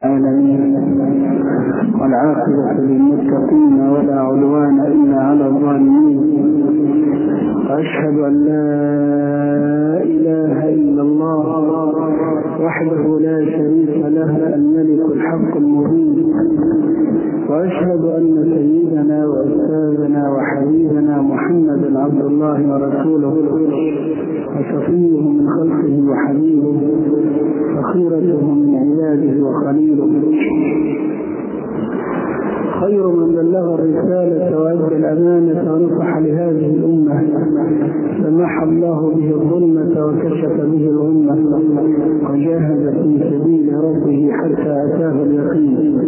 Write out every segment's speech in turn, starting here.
العالمين والعاقبة للمتقين ولا عدوان إلا على الظالمين. وأشهد أن لا إله إلا الله وحده لا شريك له الملك الحق المبين. وأشهد أن سيدنا وأستاذنا وحبيبنا محمدا عبد الله ورسوله وصفيه من خلقه وحبيبه وخيرته من عباده وخليله، خير من بلغ الرسالة وأدى الأمانة ونصح لهذه الأمة، سمح الله به الظلمة وكشف به الغمة وجاهد في سبيل ربه حتى أتاه اليقين.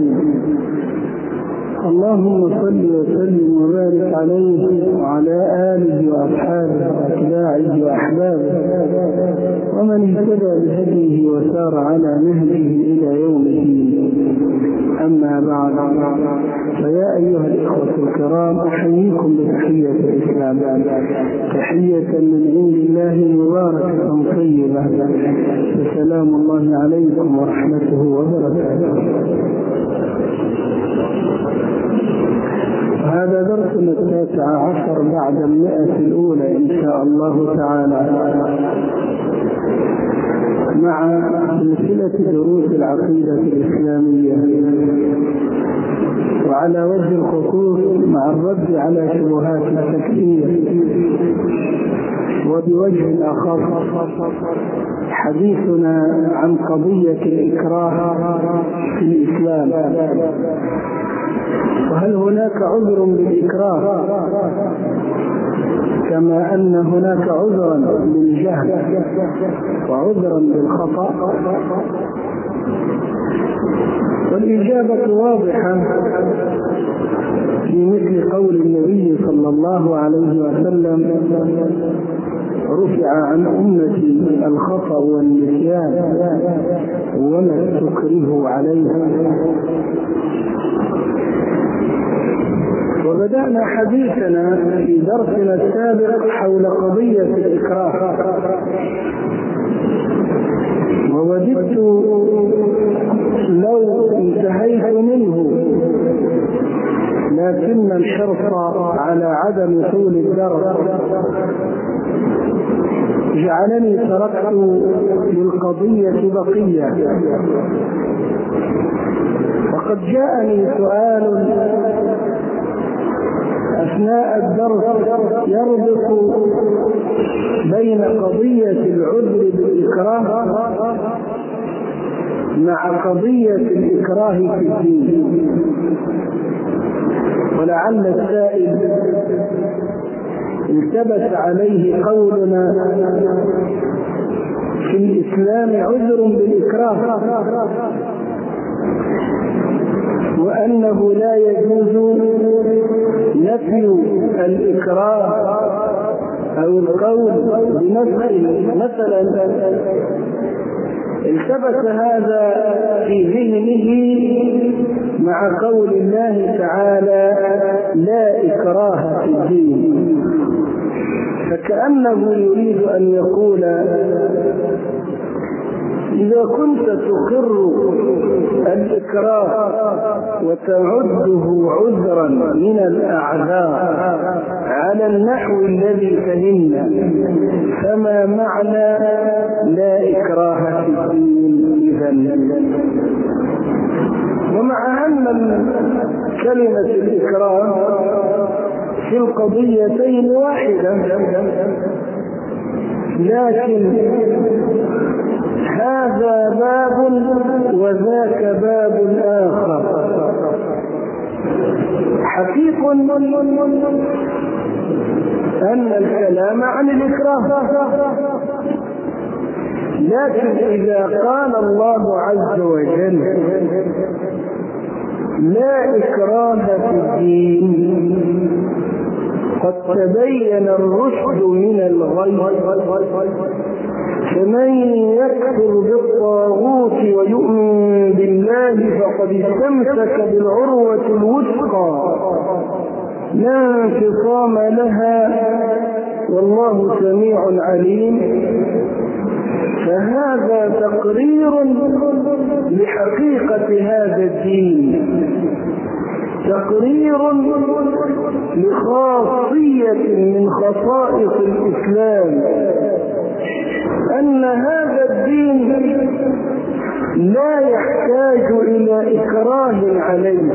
اللهم صل وسلم وبارك عليه وعلى آله وأصحابه وأتباعه وأحبابه ومن اهتدى بهديه وسار على نهجه إلى يوم الدين. أما بعد، فيا أيها الإخوة الكرام، أحييكم بتحية الإسلام، تحية من عند الله مباركة طيبة، فسلام الله عليكم ورحمته وبركاته. هذا درسنا 19 بعد 100 الأولى إن شاء الله تعالى، مع سلسلة دروس العقيدة الإسلامية، وعلى وجه الخصوص مع الرد على شبهات التكفير، وبوجه آخر حديثنا عن قضية الإكراه في الإسلام، وهل هناك عذر بالإكراه كما أن هناك عذرا بالجهل وعذرا بالخطأ؟ والإجابة واضحة في مثل قول النبي صلى الله عليه وسلم: رفع عن أمتي الخطأ والنسيان وما استكرهوا عليه. وبدأنا حديثنا في درسنا السابق حول قضية الإكراه، ووددت لو انتهيت منه، لكن الحرص على عدم طول الدرس جعلني تركت للقضية بقية. وقد جاءني سؤال أثناء الدرس يربط بين قضية العذر بالإكراه مع قضية الإكراه في الدين، ولعل السائل التبس عليه قولنا في الإسلام عذر بالإكراه، وأنه لا يجوز نفي الإكراه أو القول بنفسه. مثلا التبس هذا في ذهنه مع قول الله تعالى: لا إكراه في الدين، فكأنه يريد أن يقول: إذا كنت تقر الإكراه وتعده عذرا من الأعذار على النحو الذي فهمنا، فما معنى لا إكراه في الدين إذن؟ ومع أن كلمة الإكراه في القضيتين واحدة، لكن هذا باب وذاك باب آخر. حقيق أن الكلام عن الإكراه، لكن إذا قال الله عز وجل: لا إكراه في الدين قد تبين الرشد من الغي، فمن يكفر بالطاغوت ويؤمن بالله فقد استمسك بالعروة الوثقى لا انفصام لها والله سميع عليم. فهذا تقرير لحقيقة هذا الدين، تقرير لخاصية من خصائص الإسلام، أن هذا الدين لا يحتاج إلى إكراه عليه،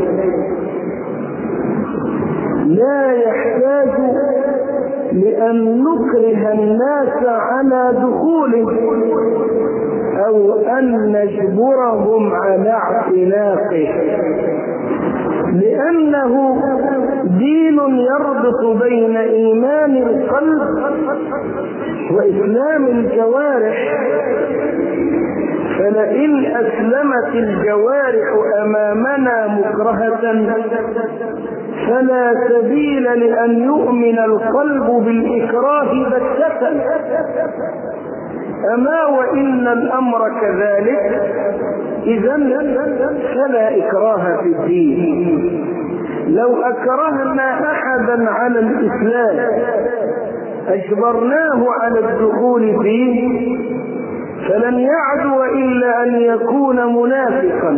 لا يحتاج لأن نكره الناس على دخوله أو أن نجبرهم على اعتناقه، لأنه دين يربط بين إيمان القلب وإسلام الجوارح. فلئن أسلمت الجوارح أمامنا مكرهة فلا سبيل لأن يؤمن القلب بالإكراه بتة. أما وإن الأمر كذلك إذن فلا إكراه في الدين. لو أكرهنا أحدا على الإسلام أجبرناه على الدخول فيه فلن يعدو إلا أن يكون منافقا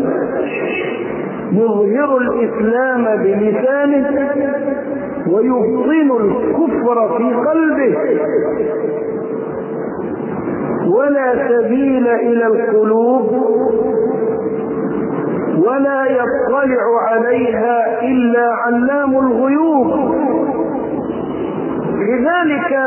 يظهر الإسلام بلسانه ويبطن الكفر في قلبه، ولا سبيل إلى القلوب ولا يطلع عليها إلا علام الغيوب. لذلك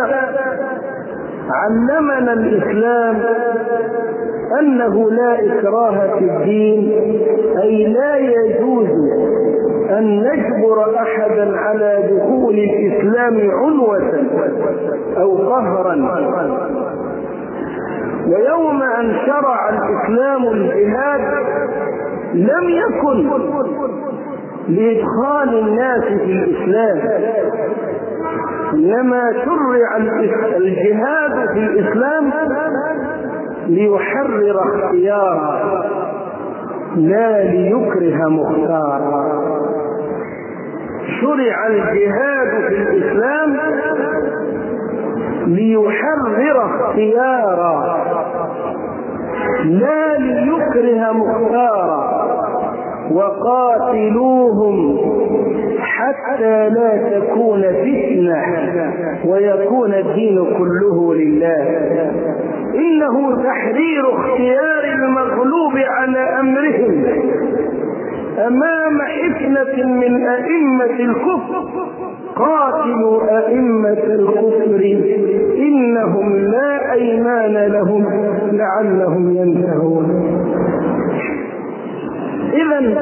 علمنا الإسلام أنه لا إكراه في الدين، أي لا يجوز أن نجبر أحدا على دخول الإسلام عنوة أو قهرا. ويوم أن شرع الإسلام الجهاد لم يكن لإدخال الناس في الإسلام، إنما شرع الجهاد في الإسلام ليحرر اختيارا لا ليكره مختارا. شرع الجهاد في الإسلام ليحرر اختيارا لا ليكره مختارا. وقاتلوهم حتى لا تكون فتنة ويكون الدين كله لله. إنه تحرير اختيار المغلوب على أمرهم أمام حفنة من أئمة الكفر. قاتلوا أئمة الكفر إنهم لا أيمان لهم لعلهم ينتهون. إذن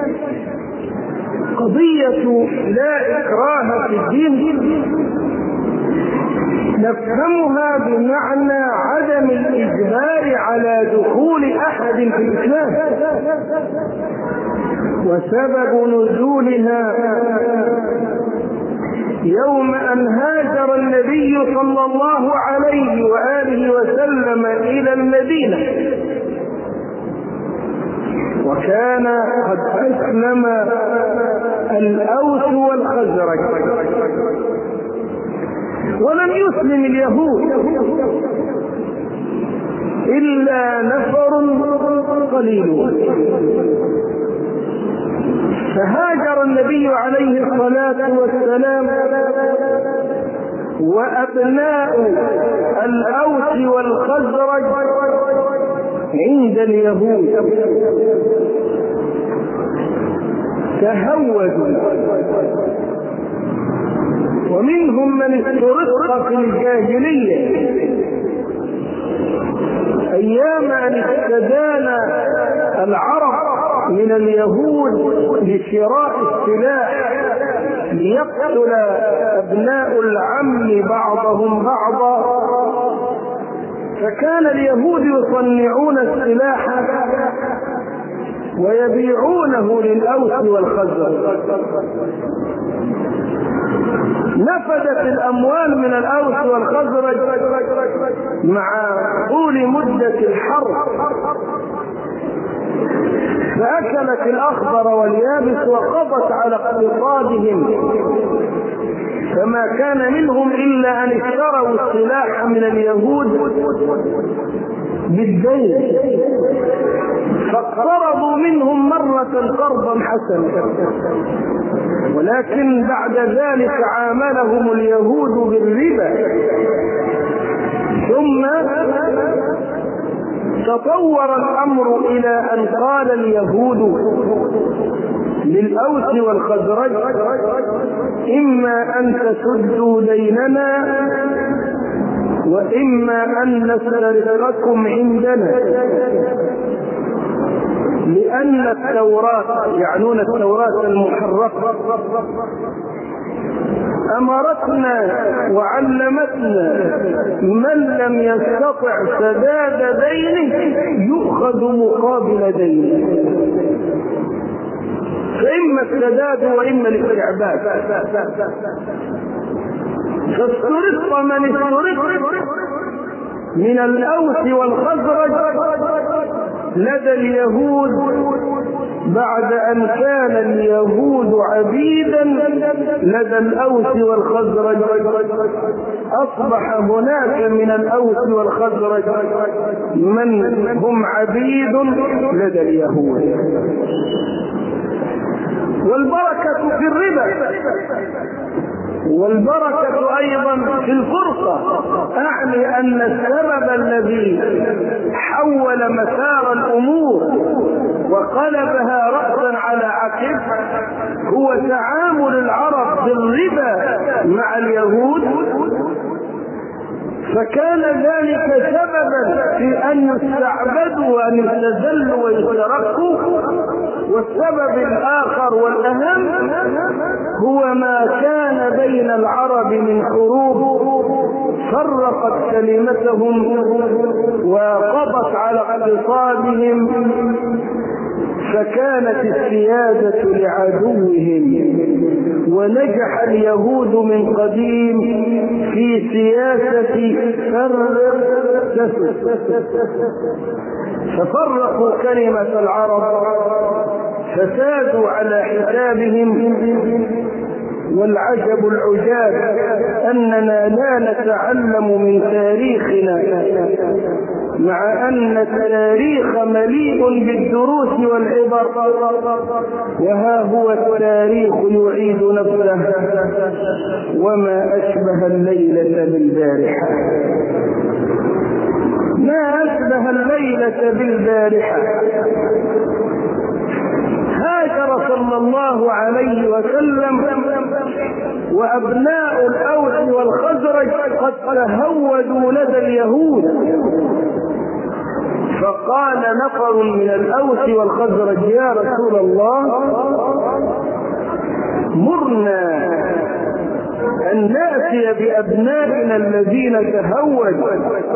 قضية لا إكراه في الدين نفهمها بمعنى عدم الإجبار على دخول أحد في الإسلام. وسبب نزولها يوم أن هاجر النبي صلى الله عليه وآله وسلم إلى المدينة، وكان قد أسلم الأوس والخزرج ولم يسلم اليهود إلا نفر قليل. فهاجر النبي عليه الصلاة والسلام وأبناء الأوس والخزرج عند اليهود تهودوا، ومنهم من استرق في الجاهلية أيام أن استدان العرب من اليهود لشراء السلاح ليقتل أبناء العم بعضهم بعضا. فكان اليهود يصنعون السلاح ويبيعونه للأوس والخزرج. نفدت الأموال من الأوس والخزرج مع طول مدة الحرب، فأكلت الأخضر واليابس وقضت على اقتصادهم، فما كان منهم إلا أن اشتروا السلاح من اليهود بالدين. فاقترضوا منهم مرة قرضا حسنا، ولكن بعد ذلك عاملهم اليهود بالربا. ثم تطور الأمر إلى أن قال اليهود للأوس والخزرج: إما أن تسدوا ديننا وإما أن نسترقكم عندنا، لأن التوراة، يعنون التوراة المحرفة، أمرتنا وعلمتنا من لم يستطع سداد دينه يؤخذ مقابل دينه، فإما السداد وإما الاستعباد. فاسترق من استرق من الأوس والخزرج لدى اليهود بعد أن كان اليهود عبيدا لدى الأوس والخزرج، أصبح هناك من الأوس والخزرج من هم عبيد لدى اليهود. والبركة في الربا، والبركة أيضا في الفرصة. أعني أن السبب الذي حول مسار الأمور وقلبها رأسا على عقب هو تعامل العرب بالربا مع اليهود، فكان ذلك سببا في أن يستعبدوا وأن يستذلوا ويتركوا. والسبب الآخر والأهم هو ما كان بين العرب من حروب فرقت كلمتهم وقضت على اقتصادهم، فكانت السيادة لعدوهم. ونجح اليهود من قديم في سياسة فرق تسد، ففرقوا كلمة العرب، فسادوا على حسابهم. والعجب العجاب أننا لا نتعلم من تاريخنا، مع أن التاريخ مليء بالدروس والعبر، وها هو التاريخ يعيد نفسه. وما أشبه الليلة بالبارحة، ما أشبه الليلة بالبارحة. هاجر صلى الله عليه وسلم وأبناء الأوس والخزرج قد تهودوا لدى اليهود، فقال نفر من الأوس والخزرج: يا رسول الله، مرنا أن نأتي بأبنائنا الذين تهودوا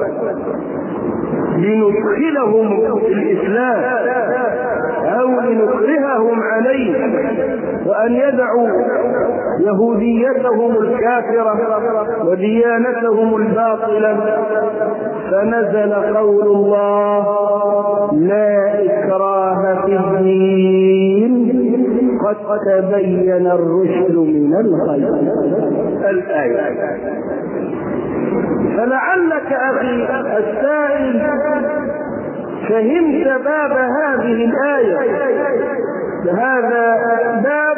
لندخلهم في الإسلام أو لنكرههم عليه، وأن يدعوا يهوديتهم الكافرة وديانتهم الباطلة. فنزل قول الله: لا إكراه في الدين قد تبين الرشد من الغي. الآية. فلعلك أخي السائل فهمت باب هذه الآية. هذا باب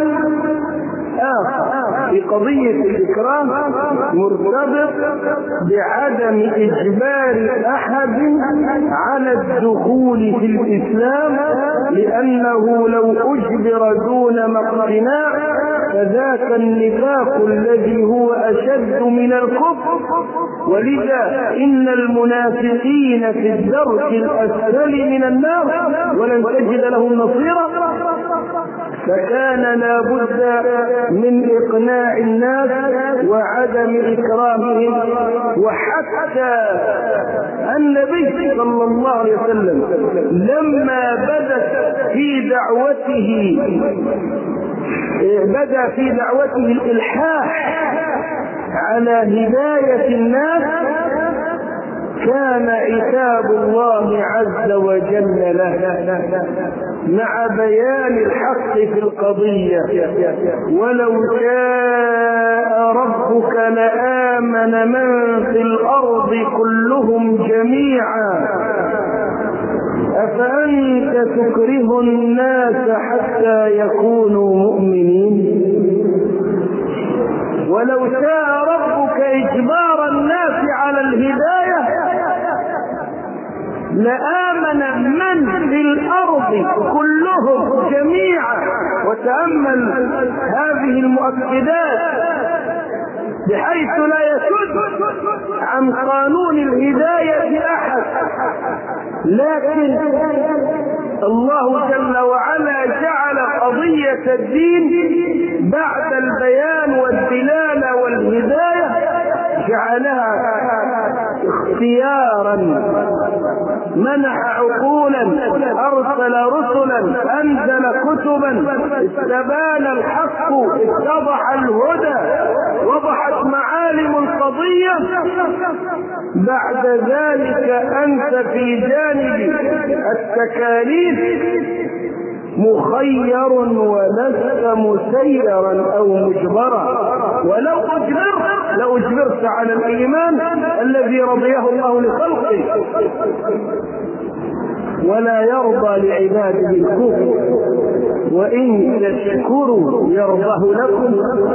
آخر في قضية الإكراه مرتبط بعدم إجبار أحد على الدخول في الإسلام، لأنه لو أجبر دون اقتناع فذاك النفاق الذي هو أشد من الكفر. ولذا إن المنافقين في الدرك الأسفل من النار ولن تجد لهم نصيرا. فكان لا بد من إقناع الناس وعدم إكراههم. وحتى النبي صلى الله عليه وسلم لما بدأ في دعوته الإلحاح على هداية الناس، كان عتاب الله عز وجل له مع بيان الحق في القضية: ولو شاء ربك لآمن من في الأرض كلهم جميعا أفأنت تكره الناس حتى يكونوا مؤمنين؟ ولو شاء ربك إجبار الناس على الهداية لآمن من في الأرض كلهم جميعا. وتأمل هذه المؤكدات بحيث لا يسد عن قانون الهداية أحد، لكن الله جل وعلا جعل قضية الدين بعد البيان والدلالة والهداية جعلها اختيارا، منح عقولا، أرسل رسلا، أنزل كتبا، استبان الحق، اتضح الهدى، وضحت معالم القضية. بعد ذلك أنت في جانب التكاليف مخير ولست مسيرا أو مجبرا. ولو أجبرت على الإيمان الذي رضيه الله لخلقه، ولا يرضى لعباده الكفر، وإن تشكروا يرضه لكم،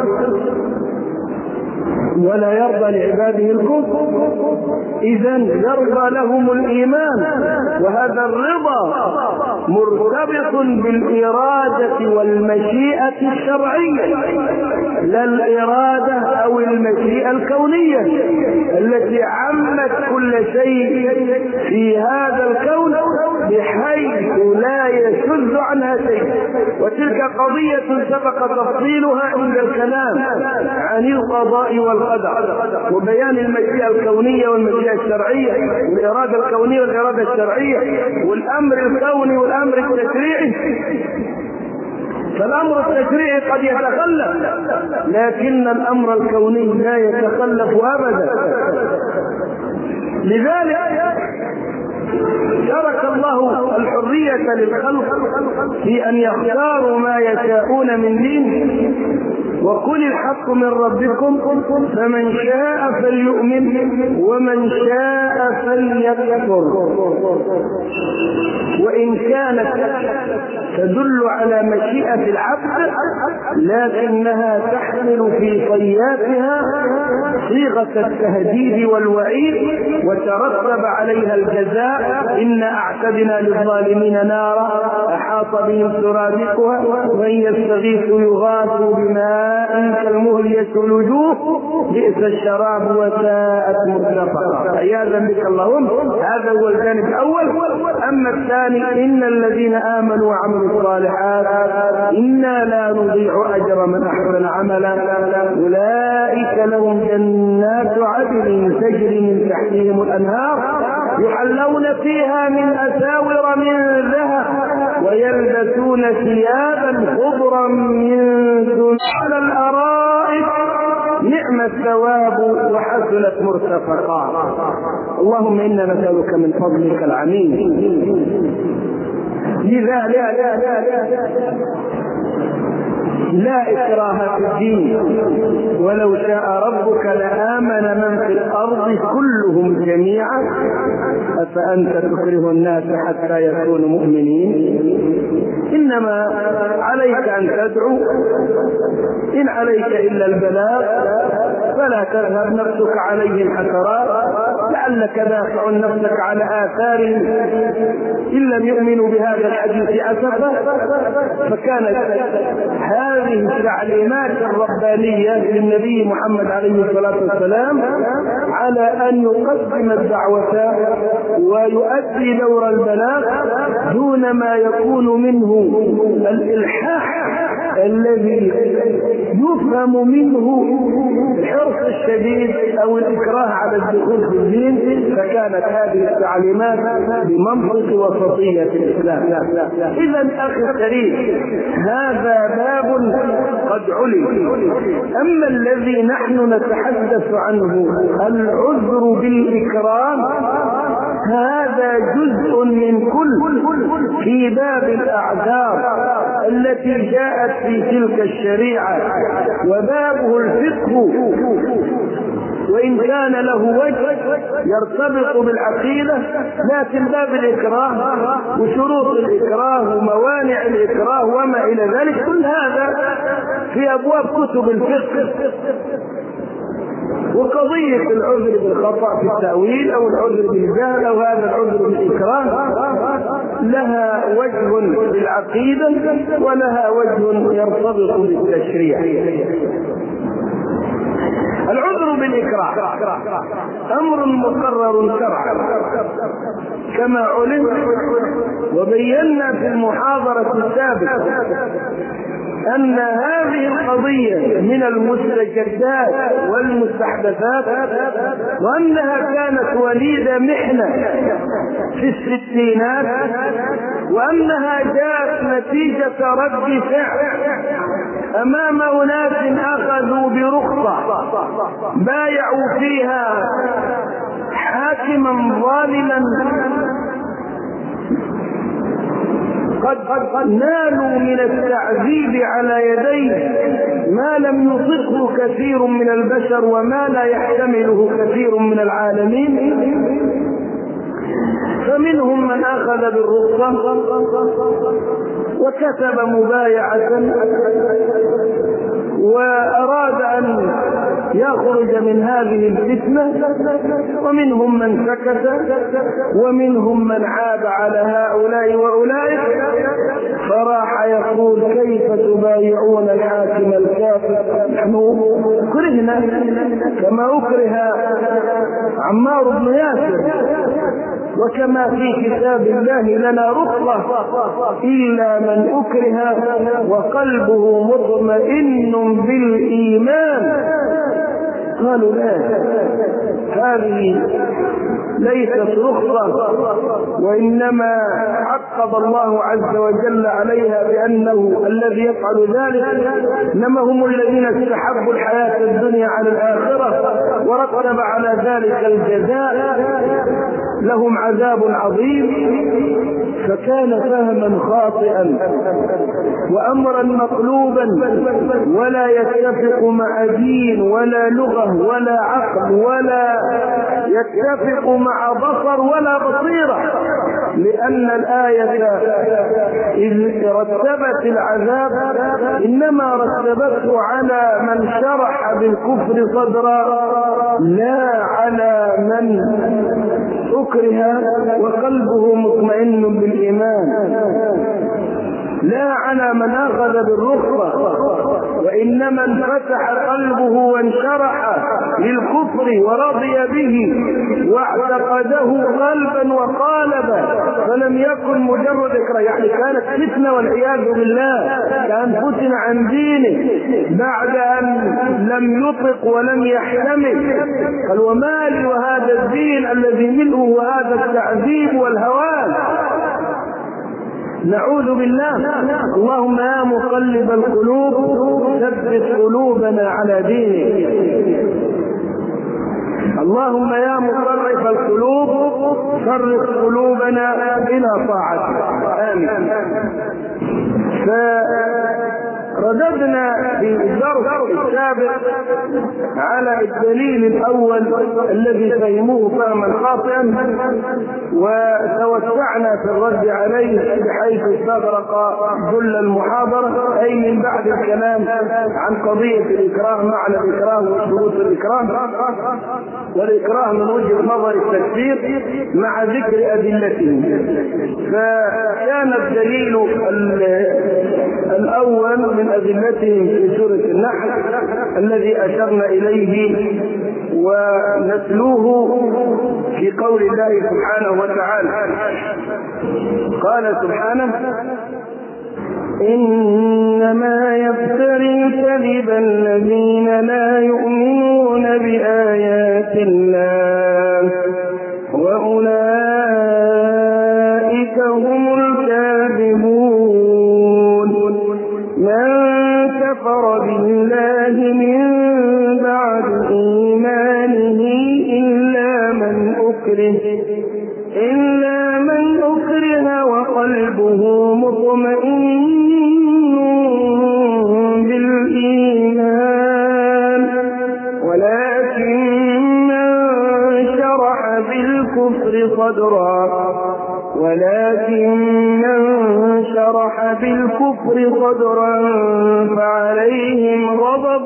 ولا يرضى لعباده الكفر. إذن يرضى لهم الإيمان، وهذا الرضا مرتبط بالإرادة والمشيئة الشرعية، لا الإرادة أو المشيئة الكونية التي عمت كل شيء في هذا الكون بحيث لا يشذ عنها شيء. وتلك قضية سبق تفصيلها عند الكلام عن القضاء والقدر وبيان المشيئة الكونية والمشيئة الشرعية، والإرادة الكونية والإرادة الشرعية، والأمر الكوني والأمر التشريعي. فالأمر التشريعي قد يتخلف، لكن الأمر الكوني لا يتخلف أبدا. لذلك ترك الله الحرية للخلق في أن يختاروا ما يشاءون من دين. وقل الحق من ربكم فمن شاء فليؤمن ومن شاء فليكفر. وإن كانت تدل على مشيئة العبد لكنها تحمل في طياتها صيغة التهديد والوعيد، وترتب عليها الجزاء: إن أعتدنا للظالمين نارا أحاط بهم سرادقها وإن يستغيثوا يغاثوا بماء كالمهل يشوي الوجوه بئس الشراب وساءت مرتفقا. عياذا بك اللهم. هذا هو الجانب الأول. أما الثاني: إن الذين آمنوا وعملوا الصالحات إنا لا نضيع أجر من أحسن عملا أولئك لهم جنات عدن تجري من تحتهم الأنهار يحلون فيها من أساور من ذهب ويلبسون ثيابا خضرا من ذهب على الأرائك نعم الثواب وحسنت مرتفقا. اللهم إنا نسألك من فضلك العميم. لذلك لا إكراه في الدين، ولو شاء ربك لآمن من في الأرض كلهم جميعا أفأنت تكره الناس حتى يكونوا مؤمنين؟ إنما عليك أن تدعو، إن عليك إلا البلاغ، فلا تذهب نفسك عليهم حسرات، لعلك دافع نفسك على آثارهم إن لم يؤمنوا بهذا الحديث أسفا. فكانت هذه التعليمات الربانية للنبي محمد عليه الصلاة والسلام على أن يقدم الدعوة ويؤدي دور البلاغ دون ما يكون منه الإلحاح الذي يفهم منه الحرص الشديد أو الإكراه على الدخول في الدين. فكانت هذه التعليمات بمنطق وسطية الإسلام. إذا أخي الكريم، هذا باب قد علم. أما الذي نحن نتحدث عنه العذر بالإكرام، هذا جزء من كل في باب الأعذار التي جاءت في تلك الشريعة، وبابه الفقه وإن كان له وجه يرتبط بالعقيدة، لكن باب الإكراه وشروط الإكراه وموانع الإكراه وما إلى ذلك كل هذا في أبواب كتب الفقه. وقضية العذر بالخطأ في التأويل أو العذر بالجهل أو هذا العذر بالإكراه لها وجه بالعقيدة ولها وجه يرتبط بالتشريع. العذر بالإكراه أمر مقرر شرعا كما علم، وبينا في المحاضرة السابقة أن هذه القضية من المستجدات والمستحدثات، وأنها كانت وليدة محنة في الستينات، وأنها جاءت نتيجة رد فعل أمام أناس أخذوا برخصة بايعوا فيها حاكما ظالما قد نالوا من التعذيب على يديه ما لم يطقه كثير من البشر وما لا يحتمله كثير من العالمين. فمنهم من أخذ بالرخصة وكتب مبايعة وأراد أن يخرج من هذه الفتنة، ومنهم من سكت، ومنهم من عاب على هؤلاء وأولئك، فراح يقول كيف تبايعون الحاكم الكافر؟ نحن كرهنا كما أكره عمار بن ياسر، وكما في كتاب الله لنا رخصة إلا من أكره وقلبه مطمئن بالإيمان. قالوا لا، هذه ليست رخصة، وإنما عقب الله عز وجل عليها بأنه الذي يفعل ذلك إنما هم الذين استحبوا الحياة الدنيا على الآخرة، ورتب على ذلك الجزاء، لهم عذاب عظيم. فكان فهما خاطئا وأمرا مقلوبا ولا يتفق مع دين ولا لغة ولا عقل ولا يتفق مع بصر ولا بصيرة، لأن الآية إذ رتبت العذاب إنما رتبته على من شرح بالكفر صدرا، لا على من أكره وقلبه مطمئن بالإيمان، لا على من أخذ بالرخصة، وإنما انفتح قلبه وانشرح للكفر ورضي به واعتقده قلبا وقالبا، فلم يكن مجرد إكراه، يعني كانت فتنة والعياذ بالله، كان فتن عن دينه بعد أن لم يطق ولم يحتمل. قال وما لي وهذا الدين الذي ملؤه هذا التعذيب والهوان، نعوذ بالله. اللهم يا مقلب القلوب ثبت قلوبنا على دينك، اللهم يا مصرف القلوب صرف قلوبنا إلى طاعتك، آمين. رددنا في الدرس السابق على الدليل الأول الذي فهموه فهما خاطئا، وتوسعنا في الرد عليه بحيث استغرق كل المحاضرة، أي من بعد الكلام عن قضية الإكراه، معنى الإكراه وشروط الإكراه والإكراه من وجهة نظر التكفير مع ذكر أدلته. فكان الدليل الأول من أدلتهم في سورة النحل الذي أشرنا إليه ونتلوه في قول الله سبحانه وتعالى. قال سبحانه إنما يفتري الكذب الذين لا يؤمنون بآيات الله وأولئك هم الكاذبون. من كفر بالله من بعد إيمانه إلا من أكره وقلبه مطمئن بالإيمان ولكن صدرا ولكن من شرح بالكفر صدرا فعليهم غضب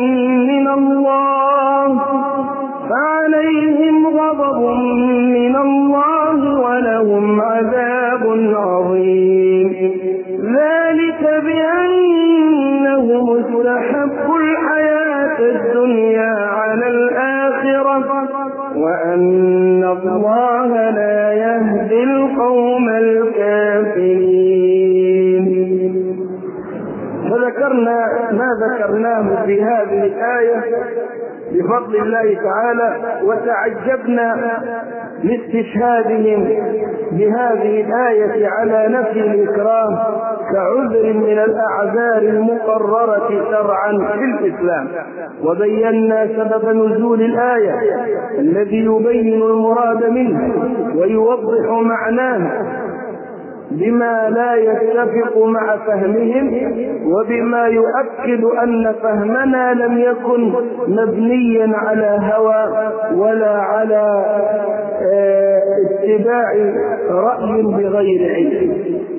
من الله ولهم عذاب عظيم. ذلك بأنهم استحبوا الحياة الدنيا على الآخرة وأن الله لا يهدي القوم الكافرين. فذكرنا ما ذكرناه في هذه الآية بفضل الله تعالى، وتعجبنا لاستشهادهم بهذه الآية على نفي الإكراه كعذر من الأعذار المقررة شرعا في الإسلام. وبينا سبب نزول الآية الذي يبين المراد منه ويوضح معناه بما لا يتفق مع فهمهم، وبما يؤكد أن فهمنا لم يكن مبنيا على هوى ولا على اتباع رأي بغير علم.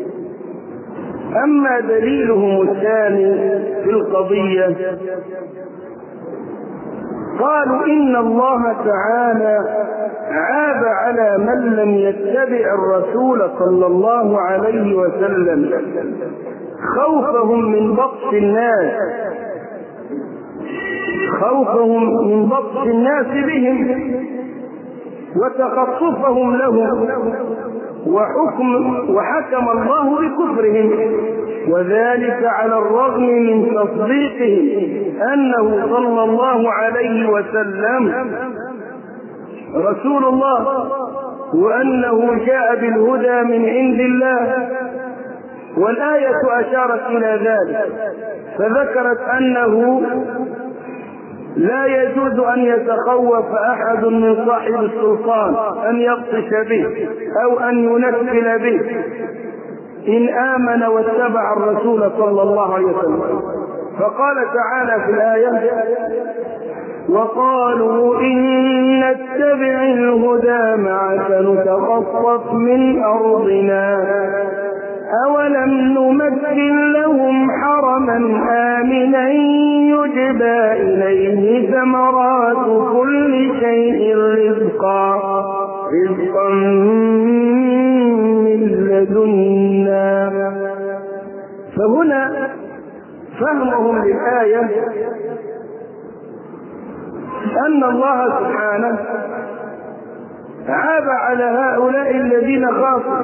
أما دليلهم الثاني في القضية قالوا إن الله تعالى عاب على من لم يتبع الرسول صلى الله عليه وسلم خوفهم من بطش الناس بهم وتخطفهم لهم، وحكم الله بكفرهم، وذلك على الرغم من تصديقهم أنه صلى الله عليه وسلم رسول الله، وأنه جاء بالهدى من عند الله. والآية أشارت إلى ذلك فذكرت أنه لا يجوز أن يتخوف أحد من صاحب السلطان أن يبطش به أو أن ينفل به إن آمن واتبع الرسول صلى الله عليه وسلم. فقال تعالى في الآية: وقالوا إن نتبع الهدى معك نتخطف من أرضنا أولم نمكن لهم حرما آمنا يجبى إليه ثمرات كل شيء رزقا من لدنا. فهنا فهمهم للآية أن الله سبحانه عاب على هؤلاء الذين خافوا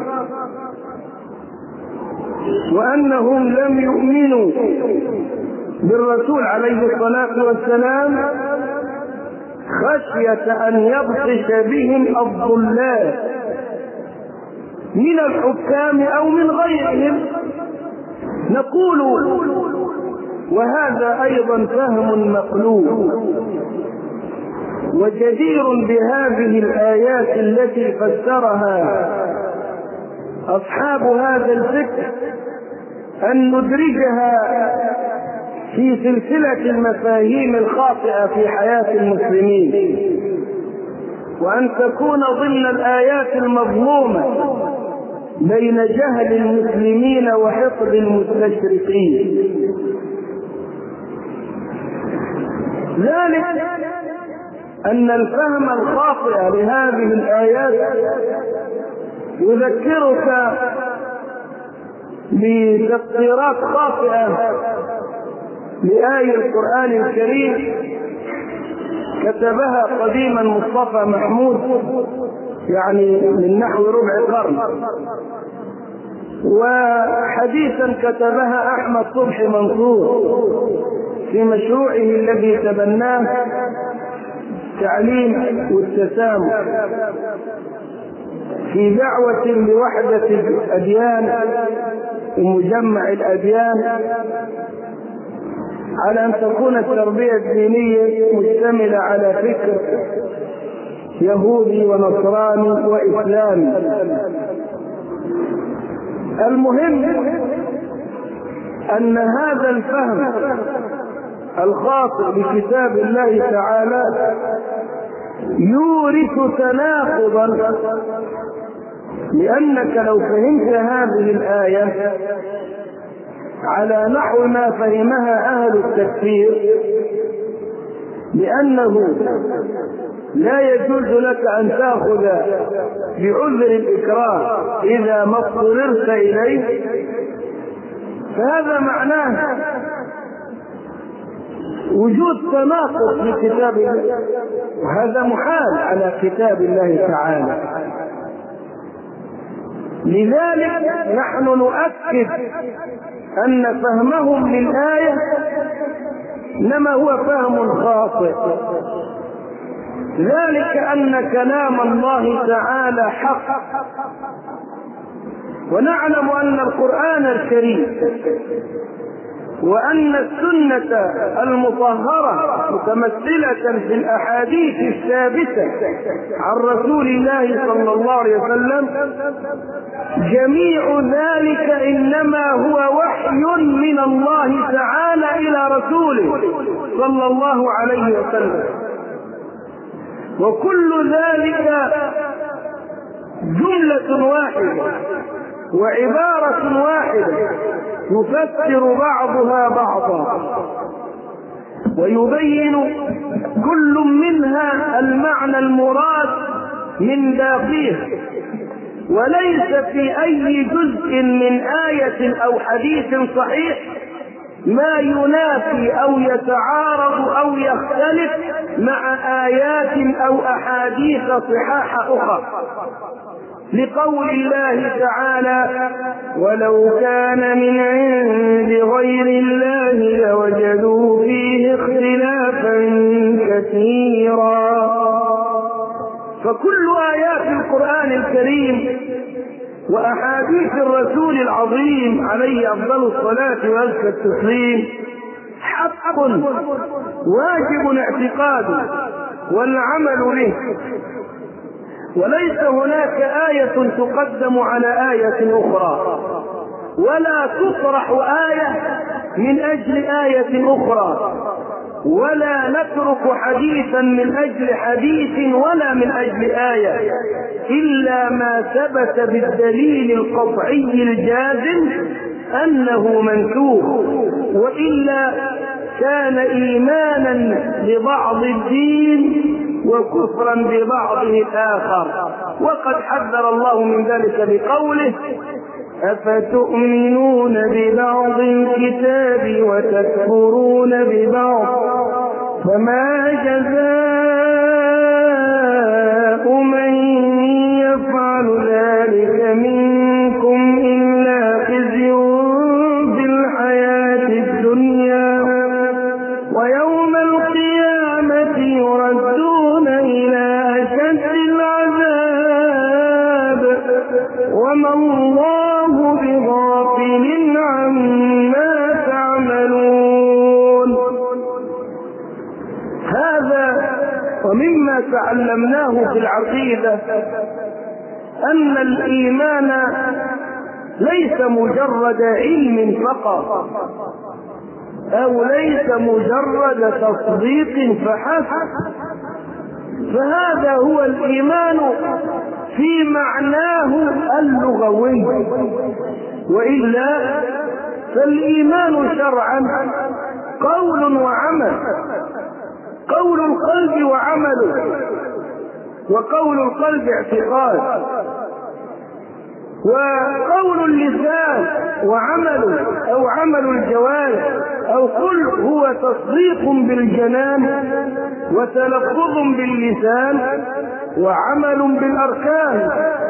وأنهم لم يؤمنوا بالرسول عليه الصلاة والسلام خشية أن يبطش بهم الضلال من الحكام أو من غيرهم. نقول وهذا أيضا فهم مقلوب، وجدير بهذه الآيات التي فسرها أصحاب هذا الفكر أن ندرجها في سلسلة المفاهيم الخاطئة في حياة المسلمين، وأن تكون ضمن الآيات المظلومة بين جهل المسلمين وحقد المستشرقين. ذلك أن الفهم الخاطئ لهذه الآيات يذكرك بتفسيرات خاطئة لآية القرآن الكريم كتبها قديما مصطفى محمود، يعني من نحو ربع قرن، وحديثا كتبها أحمد صبحي منصور في مشروعه الذي تبناه تعليم والتسامح في دعوة لوحدة الأديان ومجمع الأديان، على أن تكون التربية الدينية مشتملة على فكر يهودي ونصراني وإسلامي. المهم أن هذا الفهم الخاطئ بكتاب الله تعالى يورث تناقضا، لأنك لو فهمت هذه الآية على نحو ما فهمها أهل التفسير، لأنه لا يجوز لك أن تأخذ بعذر الإكراه إذا ما اضطررت إليه، فهذا معناه وجود تناقض في كتاب الله، وهذا محال على كتاب الله تعالى. لذلك نحن نؤكد أن فهمهم للآية إنما هو فهم خاطئ، ذلك أن كلام الله تعالى حق، ونعلم أن القرآن الكريم وأن السنة المطهرة متمثلة في الأحاديث الثابتة عن رسول الله صلى الله عليه وسلم، جميع ذلك إنما هو وحي من الله تعالى إلى رسوله صلى الله عليه وسلم، وكل ذلك جملة واحدة وعبارة واحدة يفسر بعضها بعضا، ويبين كل منها المعنى المراد من باقيه، وليس في أي جزء من آية أو حديث صحيح ما ينافي أو يتعارض أو يختلف مع آيات أو أحاديث صحاح أخرى، لقول الله تعالى: ولو كان من عند غير الله لوجدوا فيه اختلافا كثيرا. فكل آيات القرآن الكريم وأحاديث الرسول العظيم عليه أفضل الصلاة وأزكى التسليم حق واجب اعتقاده والعمل به، وليس هناك آية تقدم على آية أخرى، ولا تطرح آية من أجل آية أخرى، ولا نترك حديثا من أجل حديث ولا من أجل آية، إلا ما ثبت بالدليل القطعي الجازم أنه منسوخ، وإلا كان إيمانا ببعض الدين وكفرا ببعضه الآخر. وقد حذر الله من ذلك بقوله: أفتؤمنون ببعض الكتاب وتكفرون ببعض، فما جزاء من يفعل ذلك منكم إلا خزي في الحياة الدنيا، ويوم القيامة يردون إلى أشد العذاب، وما الله بغافل عما تعملون. هذا ومما تعلمناه في العقيدة أن الإيمان ليس مجرد علم فقط، أو ليس مجرد تصديق فحسب، فهذا هو الإيمان في معناه اللغوي، وإلا فالإيمان شرعا قول وعمل، قول القلب وعمله، وقول القلب اعتقاد، وقول اللسان وعمله أو عمل الجوارح أو كل هو تصديق بالجنان وتلفظ باللسان وعمل بالأركان.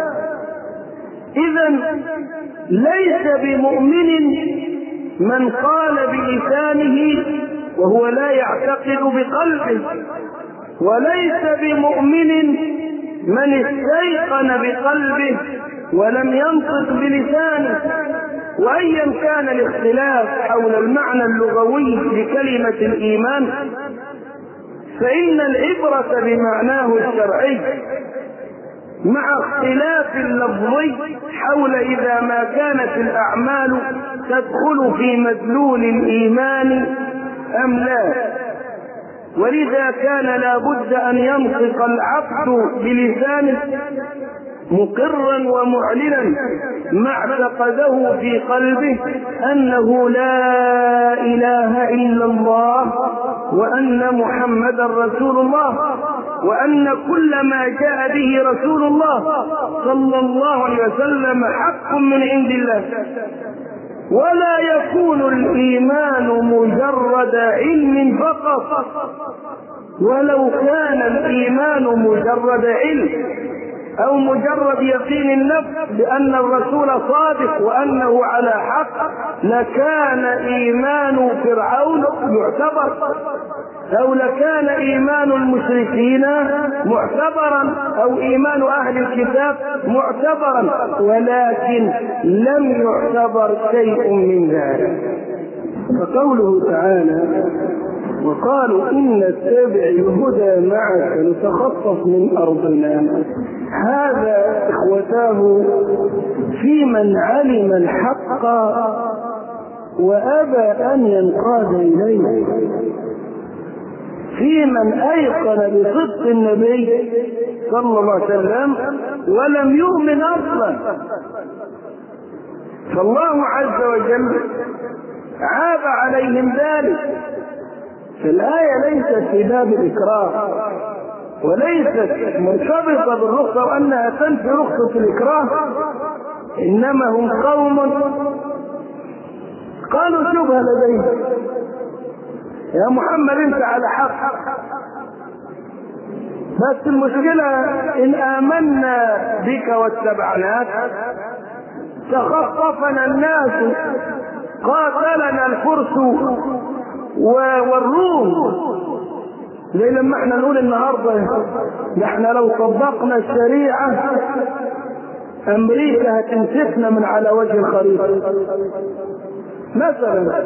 إذن ليس بمؤمن من قال بلسانه وهو لا يعتقد بقلبه، وليس بمؤمن من استيقن بقلبه ولم ينطق بلسانه. وأيا كان الاختلاف حول المعنى اللغوي لكلمة الإيمان، فإن العبرة بمعناه الشرعي مع اختلاف اللفظي حول إذا ما كانت الأعمال تدخل في مدلول الإيمان أم لا. ولذا كان لا بد أن ينطق العبد بلسانه مقرا ومعلنا ما اعتقده في قلبه أنه لا إله إلا الله وأن محمدا رسول الله، وأن كل ما جاء به رسول الله صلى الله عليه وسلم حق من عند الله. ولا يكون الإيمان مجرد علم فقط، ولو كان الإيمان مجرد علم أو مجرد يقين النفس بأن الرسول صادق وأنه على حق لكان إيمان فرعون يعتبر، أو لكان إيمان المشركين معتبرا، أو إيمان أهل الكتاب معتبرا، ولكن لم يعتبر شيء من ذلك. فقوله تعالى وقالوا إن نتبع الهدى معك نتخطف من أرضنا، هذا إخوتاه في من علم الحق وأبى أن ينقاد إليه، في من أيقن بصدق النبي صلى الله عليه وسلم ولم يؤمن أصلا. فالله عز وجل عاب عليهم ذلك. فالآية ليست في باب الإكراه وليست مرتبطة بالرخصة وأنها تنفي رخصة الإكراه، إنما هم قوم قالوا شبهة لديهم، يا محمد أنت على حق، بس المشكلة إن آمنا بك واتبعناك تخطفنا الناس، قاتلنا الفرس والروم. زي لما احنا نقول النهارده نحن لو طبقنا الشريعة أمريكا هتمسكنا من على وجه الخريطة مثلا.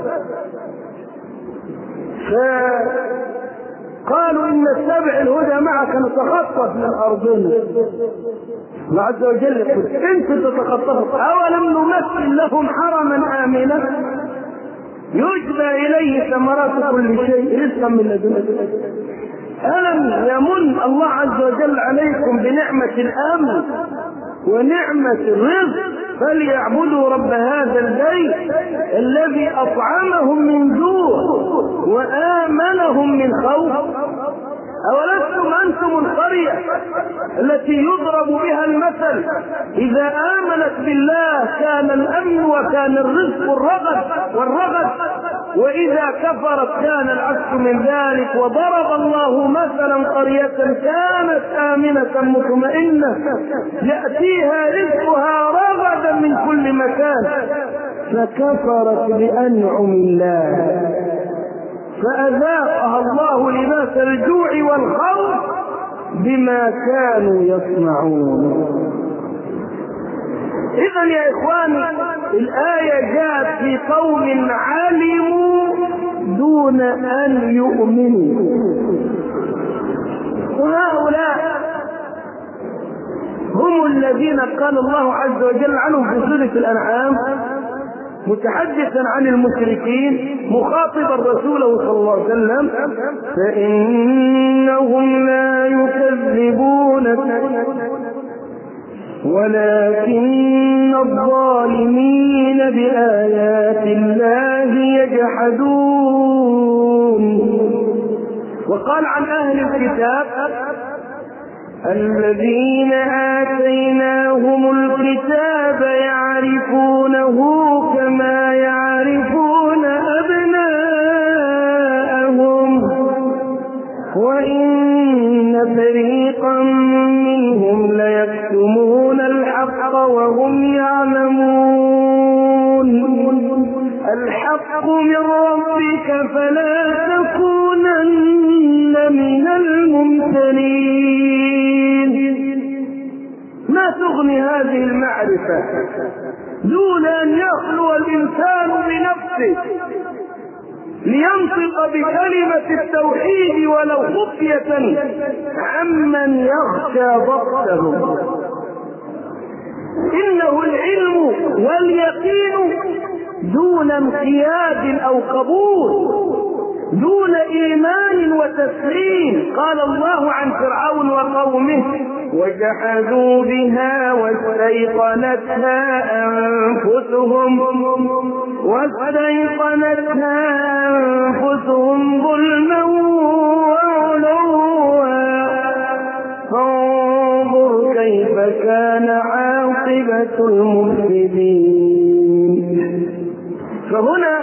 فقالوا إن نتبع الهدى معك نتخطف من أرضنا. الله عز وجل يقول انت تتخطفوا، أولم نمثل لهم حرما آمنا يجبى إليه ثمرات كل شيء رزقا من لدنا. ألم يمن الله عز وجل عليكم بنعمة الأمن ونعمة الرزق؟ فليعبدوا رب هذا البيت الذي أطعمهم من جوع وآمنهم من خوف. أولستم أنتم القرية التي يضرب بها المثل إذا آمنت بالله كان الأمن وكان الرزق والرغد، وإذا كفرت كان العكس من ذلك. وضرب الله مثلا قرية كانت آمنة مطمئنة يأتيها رزقها رغدا من كل مكان فكفرت بأنعم الله فأذاقها الله لباس الجوع والخوف بما كانوا يصنعون. إذن يا إخواني الآية جاءت في قوم علموا دون أن يؤمنوا، وهؤلاء هم الذين قال الله عز وجل عنهم في سورة الأنعام متحدثا عن المشركين مخاطبا رسوله صلى الله عليه وسلم: فإنهم لا يكذبونك ولكن الظالمين بآيات الله يجحدون. وقال عن أهل الكتاب: الذين آتيناهم الكتاب يعرفونه كما يعرفون أبناءهم وإن فريقا منهم ليكتمون الحق وهم يعلمون. الحق من ربك فلا تكونن من الممتنين. ما تغني هذه المعرفة دون أن يخلو الإنسان بنفسه لينطق بكلمة التوحيد ولو خفية عمن يخشى بطشه. إنه العلم واليقين دون انقياد أو قبول، دون إيمان وتسليم. قال الله عن فرعون وقومه: وجحدوا بها واستيقنتها أنفسهم ظلما وعلوا فانظر كيف كان عاقبة المفسدين. فهنا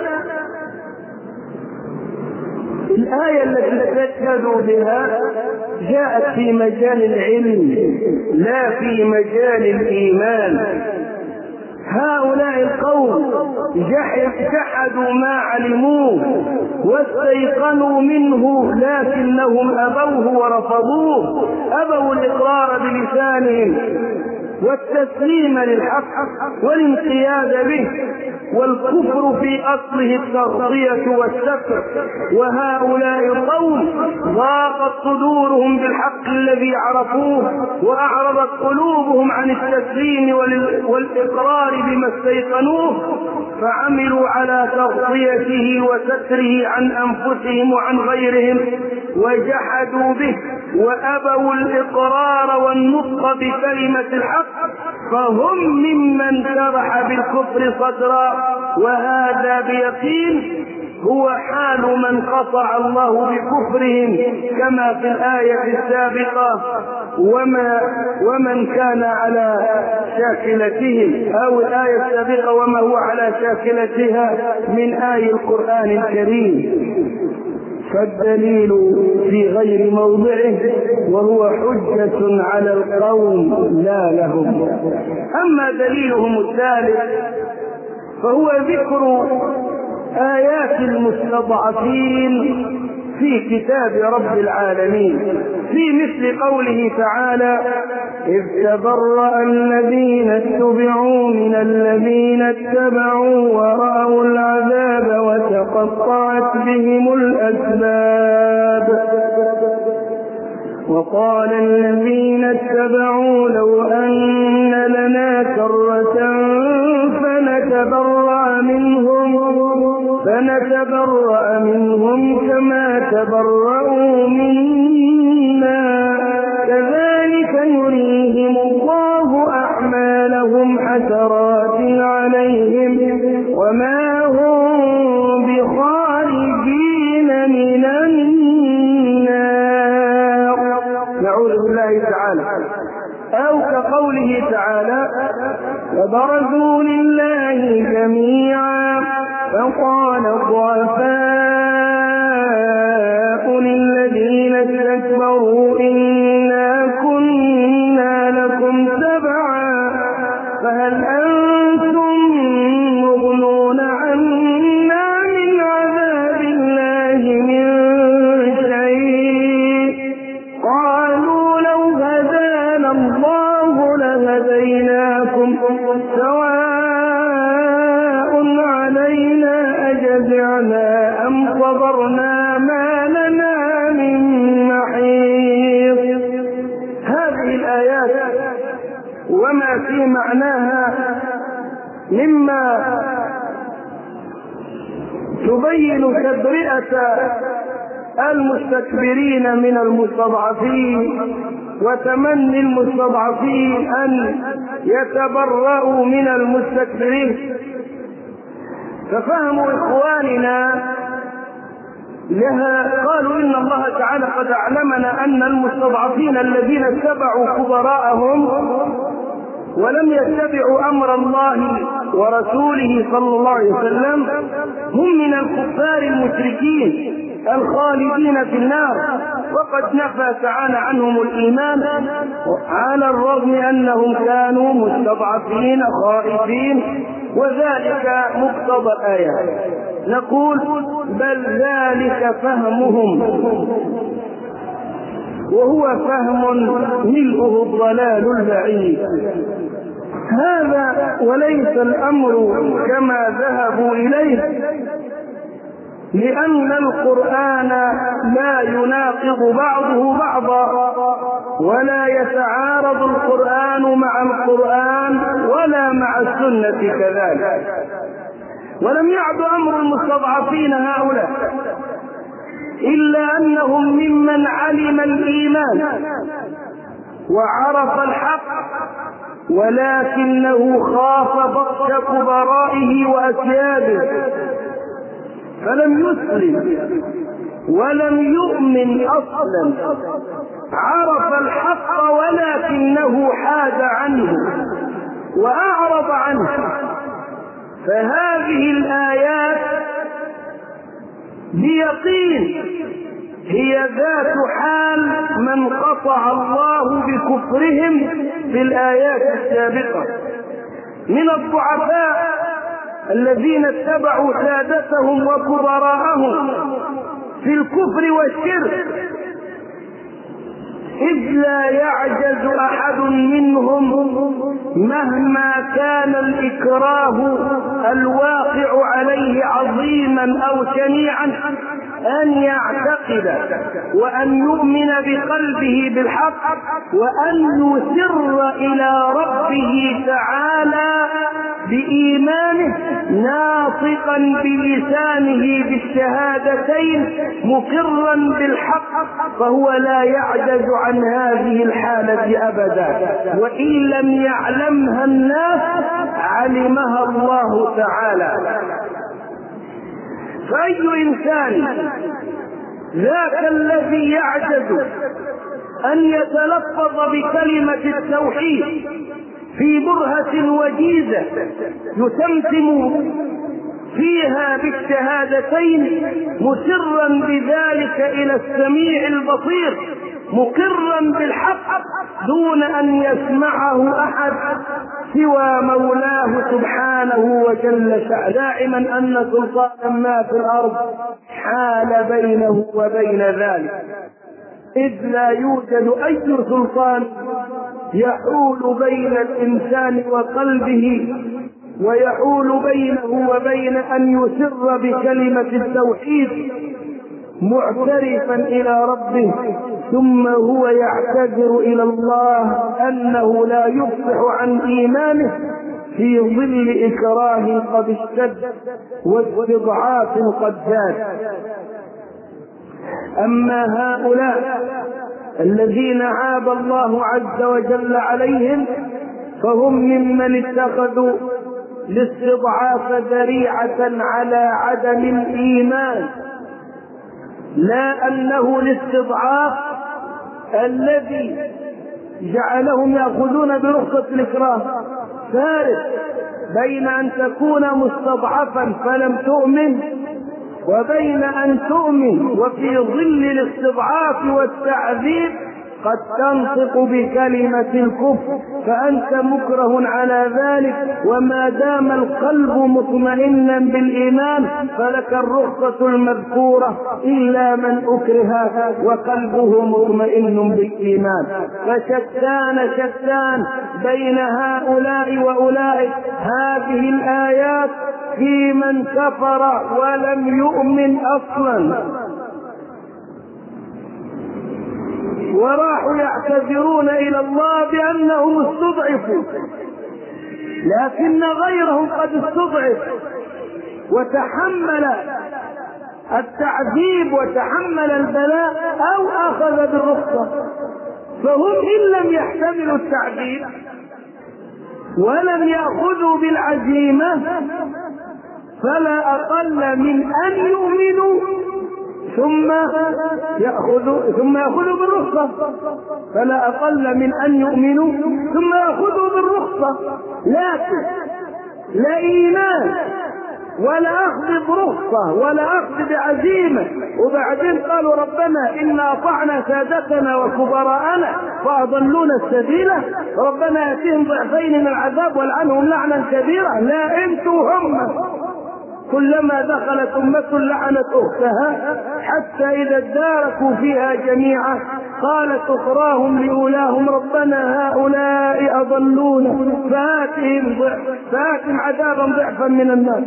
الآية التي تشهدوا بها جاءت في مجال العلم لا في مجال الإيمان. هؤلاء القوم جحدوا ما علموه واستيقنوا منه، لكنهم أبوه ورفضوه، أبوا الإقرار بلسانهم والتسليم للحق والانقياد به، والكفر في أصله التغطية والستر. وهؤلاء القوم ضاقت صدورهم بالحق الذي عرفوه، وأعرضت قلوبهم عن التسليم والإقرار بما استيقنوه، فعملوا على تغطيته وستره عن أنفسهم وعن غيرهم، وجحدوا به وأبوا الإقرار والنطق بكلمة الحق، فهم ممن شرح بالكفر صدرا. وهذا بيقين هو حال من قطع الله بكفرهم كما في الآية السابقة: ومن كان على شاكلتهم، أو الآية السابقة: وما هو على شاكلتها، من آي القرآن الكريم. فالدليل في غير موضعه، وهو حجة على القوم لا لهم. أما دليلهم الثالث فهو ذكر آيات المستضعفين في كتاب رب العالمين، في مثل قوله تعالى: إذ تبرأ الذين اتبعوا من الذين اتبعوا ورأوا العذاب وتقطعت بهم الأسباب. وقال الذين اتبعوا لو أن لنا كرة فنتبرأ منهم كما تبرأوا منا كذلك يريهم الله أعمالهم حسرات عليهم وما هم بخارجين من النار. نعوذ بالله تعالى. أو كقوله تعالى: وبرزوا لله جميعا فقال الضعفاء للذين استكبروا إنا كنا لكم تبعا فهل أنتم مغنون عنا من عذاب الله من شيء؟ قالوا لو هدانا الله لهديناكم سواء علينا أجزعنا أم صبرنا ما لنا من محيص. هذه الآيات وما في معناها مما تبين تبرئة المستكبرين من المستضعفين، وتمني المستضعفين أن يتبرؤوا من المستكبرين. ففهم إخواننا لها قالوا: إن الله تعالى قد أعلمنا أن المستضعفين الذين اتبعوا كبراءهم ولم يتبعوا أمر الله ورسوله صلى الله عليه وسلم هم من الكفار المشركين الخالدين في النار، وقد نفى تعالى عنهم الإيمان على الرغم أنهم كانوا مستضعفين خائفين، وذلك مقتضى الآيات. نقول: بل ذلك فهمهم، وهو فهم ملؤه الضلال البعيد. هذا وليس الأمر كما ذهبوا إليه، لأن القرآن لا يناقض بعضه بعضا، ولا يتعارض القرآن مع القرآن ولا مع السنة كذلك. ولم يعد أمر المستضعفين هؤلاء إلا أنهم ممن علم الإيمان وعرف الحق، ولكنه خاف بطش كبرائه وأسياده فلم يسلم ولم يؤمن أصلا. عرف الحق ولكنه حاد عنه وأعرض عنه. فهذه الآيات بيقين هي ذات حال من قطع الله بكفرهم في الآيات السابقة من الضعفاء الذين اتبعوا سادتهم وكبراءهم في الكفر والشرك، إذ لا يعجز أحد منهم مهما كان الإكراه الواقع عليه عظيما أو شنيعا أن يعتقد وأن يؤمن بقلبه بالحق وأن يسر إلى ربه تعالى بإيمانه ناطقا بلسانه بالشهادتين مقرا بالحق، فهو لا يعجز عن هذه الحالة أبدا، وإن لم يعلمها الناس علمها الله تعالى. فأي إنسان ذاك الذي يعجز أن يتلفظ بكلمة التوحيد في برهة وجيزة يتمتم فيها بالشهادتين مسرا بذلك إلى السميع البصير مقرا بالحق دون أن يسمعه أحد سوى مولاه سبحانه وجل شأنه، دائما أن سلطانا ما في الأرض حال بينه وبين ذلك، إذ لا يوجد أي سلطان يحول بين الإنسان وقلبه ويحول بينه وبين أن يسر بكلمة التوحيد معترفا إلى ربه ثم هو يعتذر إلى الله أنه لا يفصح عن إيمانه في ظل إكراه قد اشتد واستضعاف قد زاد. أما هؤلاء الذين عاب الله عز وجل عليهم فهم ممن اتخذوا الاستضعاف ذريعة على عدم الإيمان، لا أنه الاستضعاف الذي جعلهم يأخذون برخصة الإكراه. فارق بين أن تكون مستضعفا فلم تؤمن وبين أن تؤمن وفي ظل الاستضعاف والتعذيب قد تنطق بكلمة الكفر فأنت مكره على ذلك، وما دام القلب مطمئنا بالإيمان فلك الرخصة المذكورة إلا من أكره وقلبه مطمئن بالإيمان. فشتان بين هؤلاء وأولئك. هذه الآيات في من كفر ولم يؤمن أصلا وراحوا يعتذرون إلى الله بأنهم استضعفوا، لكن غيرهم قد استضعف وتحمل التعذيب وتحمل البلاء أو أخذ بالرخصة، فهم إن لم يحتملوا التعذيب ولم يأخذوا بالعزيمة فلا أقل من أن يؤمنوا ثم يأخذوا بالرخصة، فلا أقل من أن يؤمنوا ثم يأخذوا بالرخصة، لكن لا إيمان ولا أخذ برخصة ولا أخذ بعزيمة. وبعدين قالوا ربنا إنا أطعنا سادتنا وكبراءنا فأضلونا السبيل ربنا يأتيهم ضعفين من العذاب والعنهم لعنا كبيرا. لا أنتوا هم كلما دخلت أمة لعنت أختها حتى إذا اداركوا فيها جميعا قالت أخراهم لأولاهم ربنا هؤلاء أضلونا فآتهم عذابا ضعفا من النار.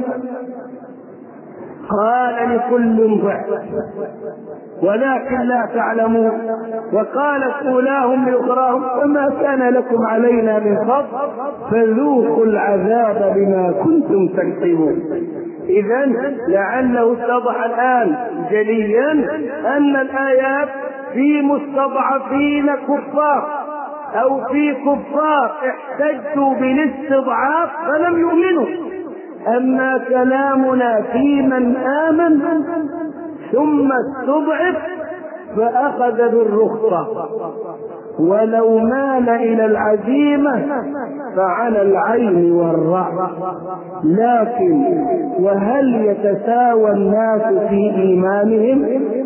قال لكل ضعف ولكن لا تعلمون. وقالت أولاهم لأخراهم وما كان لكم علينا من فضل فذوقوا العذاب بما كنتم تكسبون. إذن لعله اتضح الآن جليا أن الآيات في مستضعفين كفار أو في كفار احتجوا بالاستضعاف فلم يؤمنوا. أما كلامنا في من آمن ثم استضعف فأخذ بالرخصة، ولو مال إلى العزيمة فعلى العين والرأس. لكن وهل يتساوى الناس في إيمانهم؟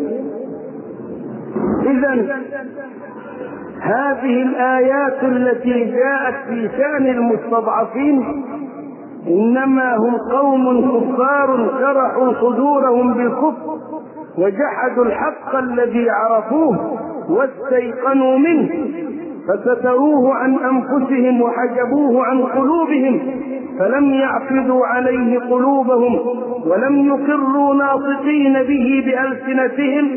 إذن هذه الآيات التي جاءت في شأن المستضعفين إنما هم قوم كفار شرحوا صدورهم بالكفر وجحدوا الحق الذي عرفوه واستيقنوا منه فستروه عن أنفسهم وحجبوه عن قلوبهم فلم يعقدوا عليه قلوبهم ولم يقروا ناطقين به بألسنتهم،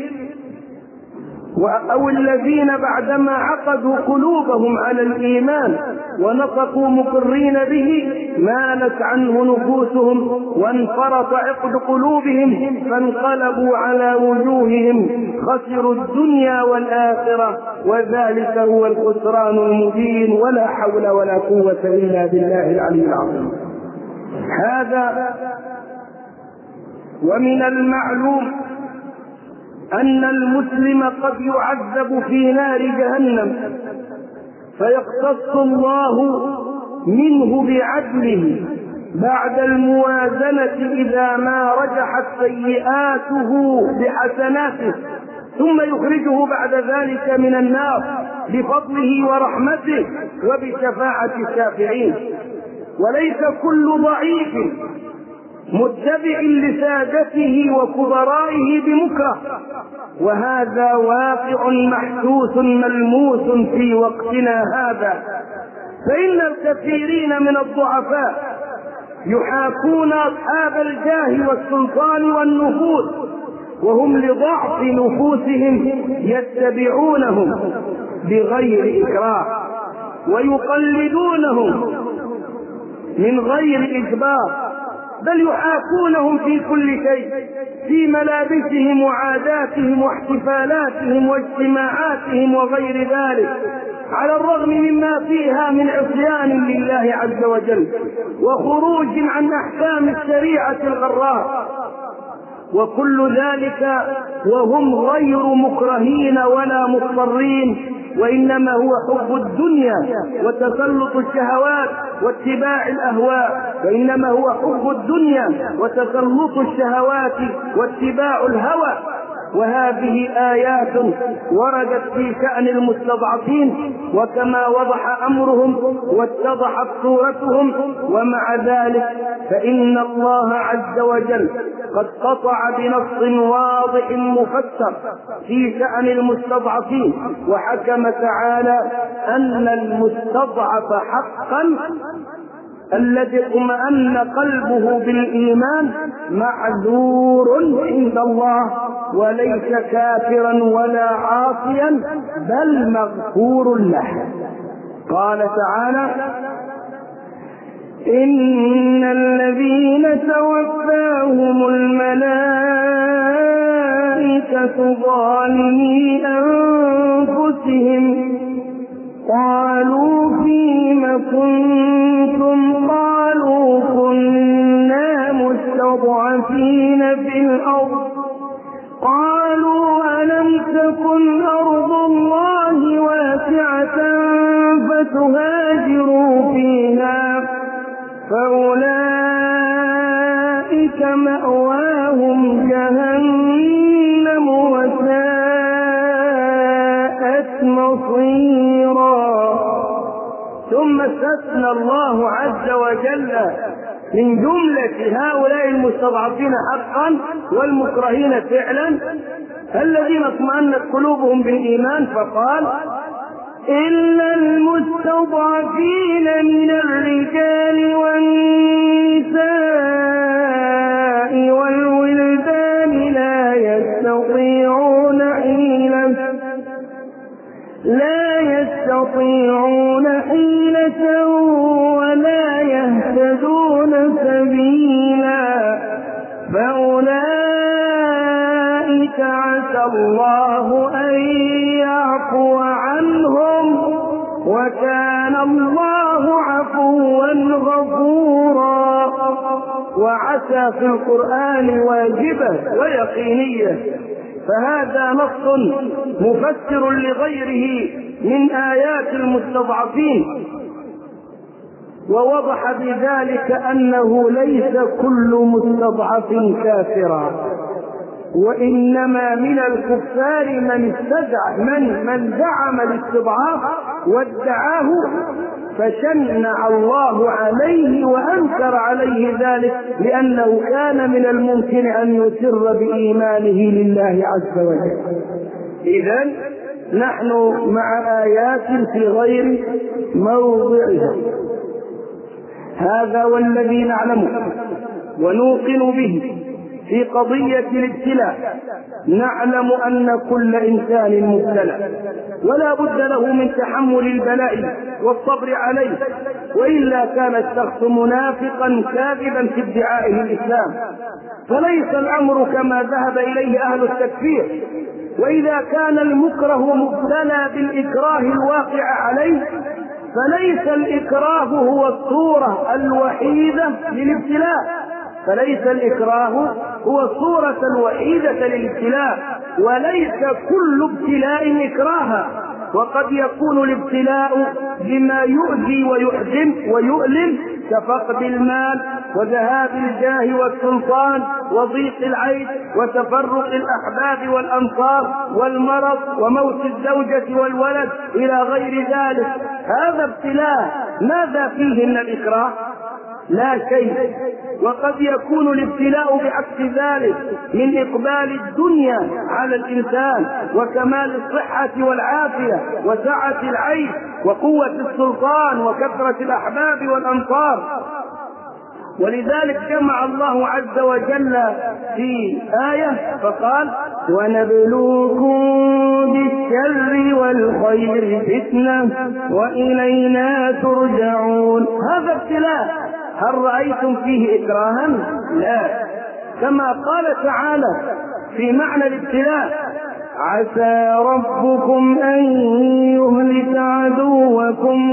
أو الذين بعدما عقدوا قلوبهم على الإيمان ونطقوا مقرين به مالت عنه نفوسهم وانفرط عقد قلوبهم فانقلبوا على وجوههم خسروا الدنيا والآخرة وذلك هو الخسران المبين. ولا حول ولا قوة إلا بالله العلي العظيم. هذا ومن المعلوم أن المسلم قد يعذب في نار جهنم فيقتص الله منه بعدله بعد الموازنة إذا ما رجحت سيئاته بحسناته ثم يخرجه بعد ذلك من النار بفضله ورحمته وبشفاعة الشافعين. وليس كل ضعيف متبع لسادته وكبرائه بمكره، وهذا واقع محسوس ملموس في وقتنا هذا. فإن الكثيرين من الضعفاء يحاكون أصحاب الجاه والسلطان والنفوذ وهم لضعف نفوسهم يتبعونهم بغير إكراه ويقلدونهم من غير إجبار، بل يحاكونهم في كل شيء، في ملابسهم وعاداتهم واحتفالاتهم واجتماعاتهم وغير ذلك، على الرغم مما فيها من عصيان لله عز وجل وخروج عن أحكام الشريعة الغراء، وكل ذلك وهم غير مكرهين ولا مضطرين، وإنما هو حب الدنيا وتسلط الشهوات واتباع الأهواء، وإنما هو حب الدنيا وتسلط الشهوات واتباع الهوى. وهذه آيات وردت في شأن المستضعفين وكما وضح أمرهم واتضحت صورتهم، ومع ذلك فإن الله عز وجل قد قطع بنص واضح مفسر في شأن المستضعفين وحكم تعالى أن المستضعف حقا الذي اطمأن قلبه بالإيمان معذور عند الله وليس كافرا ولا عاصيا بل مغفور له. قال تعالى: إن الذين توفاهم الملائكة ظالمي أنفسهم قالوا فيم كنتم قالوا كنا مستضعفين في الأرض قالوا ألم تكن أرض الله واسعة فتهاجروا فيها فأولئك مأواهم جهنم وساءت مصيرا. ثم استثنى الله عز وجل من جملة هؤلاء المستضعفين حقا والمكرهين فعلا الذين اطمأنت قلوبهم بالإيمان فقال: إلا المستضعفين من الرجال والنساء والولدان لا يستطيعون حيلة ولا يهتدون سبيلا. الله أن يعفو عنهم وكان الله عفوا غفورا. وعسى في القرآن واجبة ويقينية، فهذا نص مفسر لغيره من آيات المستضعفين، ووضح بذلك أنه ليس كل مستضعف كافرا، وإنما من الكفار من زعم الاستضعاف وادعاه فشنع الله عليه وأنكر عليه ذلك، لأنه كان من الممكن أن يسر بإيمانه لله عز وجل. إذن نحن مع آيات في غير موضعها. هذا والذي نعلمه ونوقن به في قضية الابتلاء. نعلم أن كل إنسان مبتلى، ولا بد له من تحمل البلاء والصبر عليه، وإلا كان الشخص منافقا كاذبا في ادعائه الإسلام. فليس الأمر كما ذهب إليه أهل التكفير. وإذا كان المكره مبتلى بالإكراه الواقع عليه، فليس الإكراه هو الصورة الوحيدة للابتلاء، فليس الإكراه هو الصورة الوحيدة للابتلاء، وليس كل ابتلاء إكراها. وقد يكون الابتلاء بما يؤذي ويحزن ويؤلم كفقد المال وذهاب الجاه والسلطان وضيق العيش وتفرق الأحباب والأنصار والمرض وموت الزوجة والولد إلى غير ذلك. هذا ابتلاء، ماذا فيه من الإكراه؟ لا شيء. وقد يكون الابتلاء بعكس ذلك، من إقبال الدنيا على الإنسان وكمال الصحة والعافية وسعة العيش وقوة السلطان وكثرة الأحباب والأنصار. ولذلك جمع الله عز وجل في آية فقال: ونبلوكم بالشر والخير فتنة وإلينا ترجعون. هذا ابتلاء. هل رأيتم فيه إكراها؟ لا. كما قال تعالى في معنى الابتلاء: عسى ربكم أن يهلك عدوكم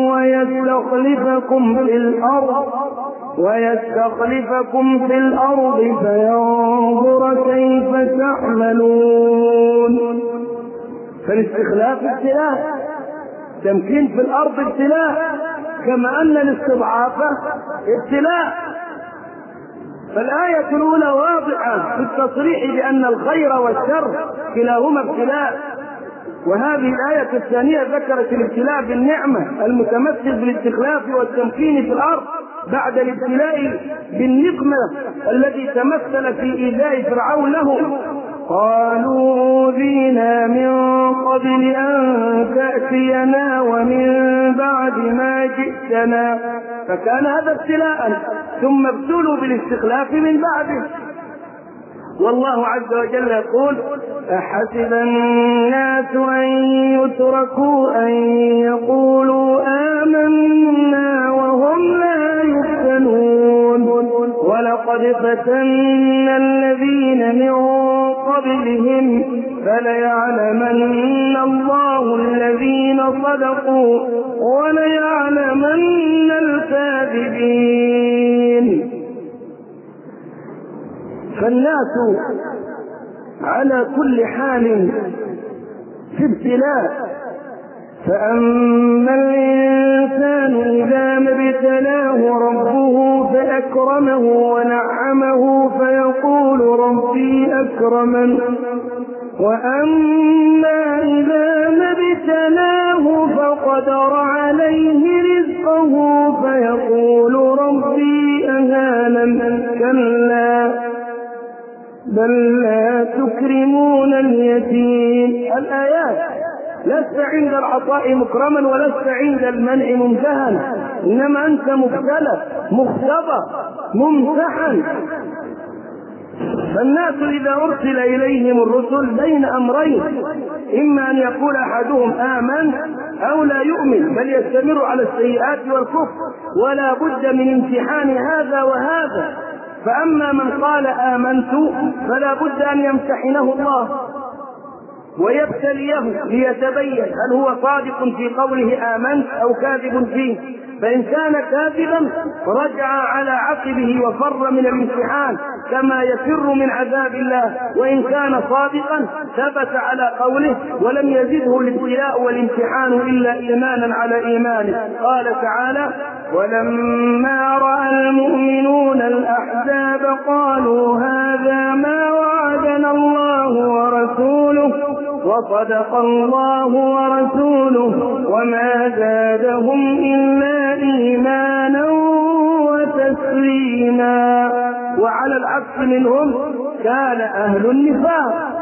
ويستخلفكم في الأرض فينظر كيف تعملون. فالاستخلاف ابتلاء، تمكين في الأرض ابتلاء، كما أن الاستضعاف ابتلاء. فالآية الأولى واضحة في التصريح بأن الخير والشر كلاهما ابتلاء، وهذه الآية الثانية ذكرت الابتلاء بالنعمة المتمثل بالاستخلاف والتمكين في الأرض بعد الابتلاء بالنقمة الذي تمثل في إيذاء فرعون له. قالوا أوذينا من قبل أن تأتينا ومن بعد ما جئتنا، فكان هذا ابتلاء، ثم ابتلوا بالاستخلاف من بعده. والله عز وجل يقول: أحسب الناس أن يتركوا أن يقولوا آمنا وهم لا يفتنون ولقد فتنا الذين من قبلهم فليعلمن الله الذين صدقوا وليعلمن الكاذبين. فالناس على كل حال في ابتلاء، فأما الإنسان إذا ما ابتلاه ربه فأكرمه ونعمه فيقول ربي أكرمن، وأما إذا ما ابتلاه فقدر عليه رزقه فيقول ربي أهانن. كلا بل لا تكرمون اليتيم. الآيات: لست عند العطاء مكرما ولست عند المنع ممتهنا، إنما أنت مبتلى مختبر ممتحن. فالناس إذا أرسل إليهم الرسل بين أمرين: إما أن يقول أحدهم آمن أو لا يؤمن، بل يستمر على السيئات والكفر، ولا بد من امتحان هذا وهذا. فأما من قال آمنت فلا بد أن يمتحنه الله، ويبتليه ليتبين هل هو صادق في قوله آمنت أو كاذب فيه، فإن كان كاذبا رجع على عقبه وفر من الامتحان كما يفر من عذاب الله، وإن كان صادقا ثبت على قوله ولم يزده الابتلاء والامتحان إلا إيمانا على إيمانه. قال تعالى: ولما رأى المؤمنون الأحزاب قالوا هذا ما وعدنا الله ورسوله وصدق الله ورسوله وما زادهم إلا إيمانا وتسليما. وعلى العكس منهم كان أهل النفاق.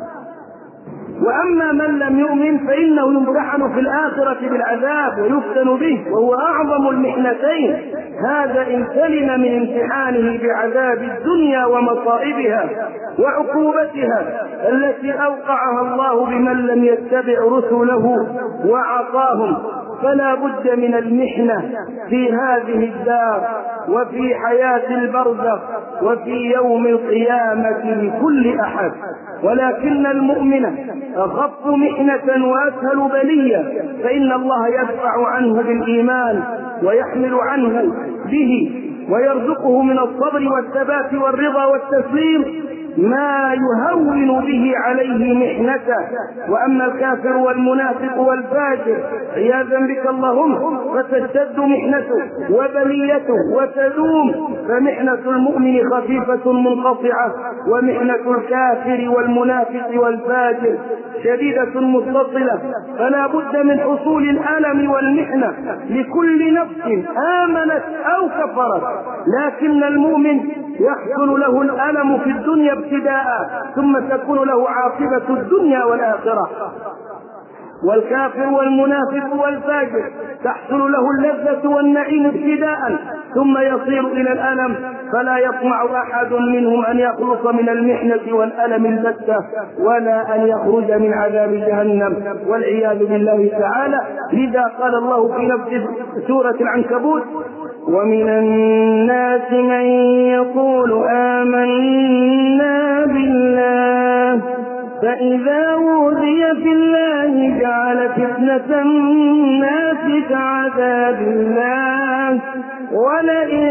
وأما من لم يؤمن فإنه يمتحن في الآخرة بالعذاب ويفتن به، وهو أعظم المحنتين. هذا إن سلم من امتحانه بعذاب الدنيا ومصائبها وعقوبتها التي أوقعها الله بمن لم يتبع رسله وعصاهم. فلا بد من المحنة في هذه الدار وفي حياة البرزخ وفي يوم القيامة لكل أحد. ولكن المؤمن أخف محنة وأسهل بلية، فإن الله يدفع عنه بالإيمان ويحمل عنه به ويرزقه من الصبر والثبات والرضا والتسليم ما يهون به عليه محنته. وأما الكافر والمنافق والفاجر عياذا بك اللهم فتشتد محنته وبليته وتدوم، فمحنة المؤمن خفيفة منقطعة، ومحنة الكافر والمنافق والفاجر شديدة متصلة. فلا بد من حصول الألم والمحنة لكل نفس آمنت أو كفرت، لكن المؤمن يحصل له الألم في الدنيا ابتداء ثم تكون له عاقبة الدنيا والآخرة. والكافر والمنافق والفاجر تحصل له اللذة والنعيم ابتداء ثم يصير إلى الألم، فلا يطمع أحد منهم أن يخلص من المحنة والألم البتة ولا أن يخرج من عذاب جهنم والعياذ بالله تعالى. لذا قال الله في نفس سورة العنكبوت: ومن الناس من يقول آمنا بالله فإذا أوذي في الله جعل فتنة الناس كعذاب الله ولئن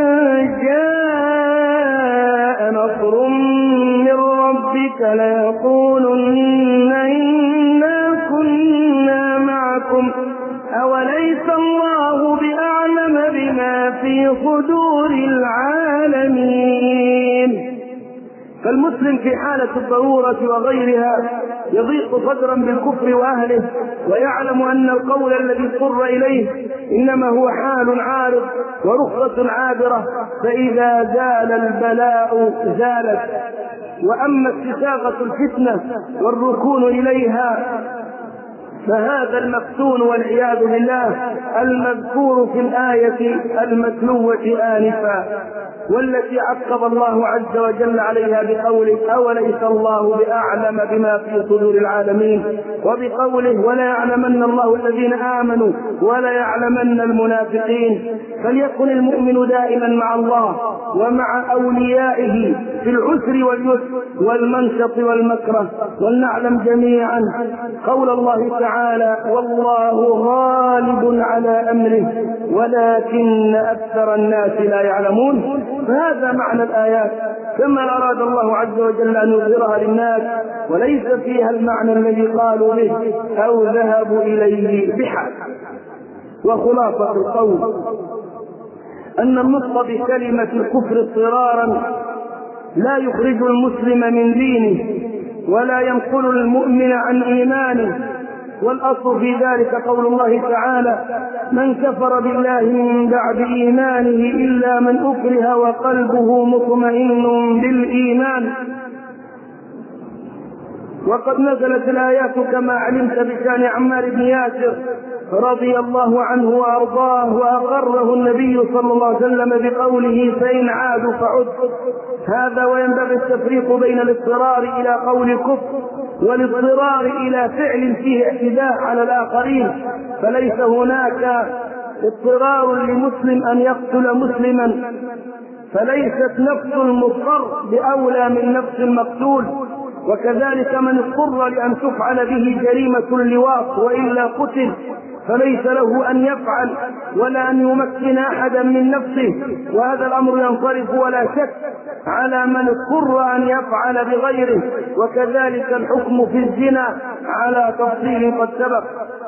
جاء نصر من ربك ليقولن إنا كنا معكم أوليس الله بأعلم بما في صدور العالمين. فالمسلم في حالة الضرورة وغيرها يضيق صدرا بالكفر وأهله، ويعلم أن القول الذي اضطر إليه إنما هو حال عارض ورخصة عابرة، فإذا زال البلاء زالت. وأما استساغة الفتنة والركون إليها فهذا المفتون والعياذ بالله المذكور في الآية المتلوة آنفا، والتي عقب الله عز وجل عليها بقوله: أوليس الله بأعلم بما في صدور العالمين، وبقوله: ولا يعلمن الله الذين آمنوا ولا يعلمن المنافقين. فليكن المؤمن دائما مع الله ومع أوليائه في العسر واليسر والمنشط والمكره. ولنعلم جميعا قول الله تعالى: والله غالب على أمره ولكن أكثر الناس لا يعلمون. فهذا معنى الآيات كما أراد الله عز وجل أن يظهرها للناس، وليس فيها المعنى الذي قالوا به أو ذهبوا إليه بحال. وخلاصة القول أن النطق بكلمة الكفر اضطرارا لا يخرج المسلم من دينه ولا ينقل المؤمن عن إيمانه، والأصل في ذلك قول الله تعالى: من كفر بالله من بعد إيمانه إلا من أكره وقلبه مطمئن بالإيمان. وقد نزلت الآيات كما علمت بشأن عمار بن ياسر رضي الله عنه وأرضاه، وأقره النبي صلى الله عليه وسلم بقوله: فإن عادوا فعد. هذا وينبغي التفريق بين الاضطرار إلى قول كفر والاضطرار إلى فعل فيه اعتداء على الآخرين. فليس هناك اضطرار لمسلم أن يقتل مسلما، فليست نفس المضطر بأولى من نفس المقتول، وكذلك من اضطر لأن تفعل به جريمة اللواط وإلا قتل فليس له أن يفعل ولا أن يمكن أحدا من نفسه، وهذا الأمر ينصرف ولا شك على من اضطر أن يفعل بغيره. وكذلك الحكم في الزنا على تفصيل قد سبق.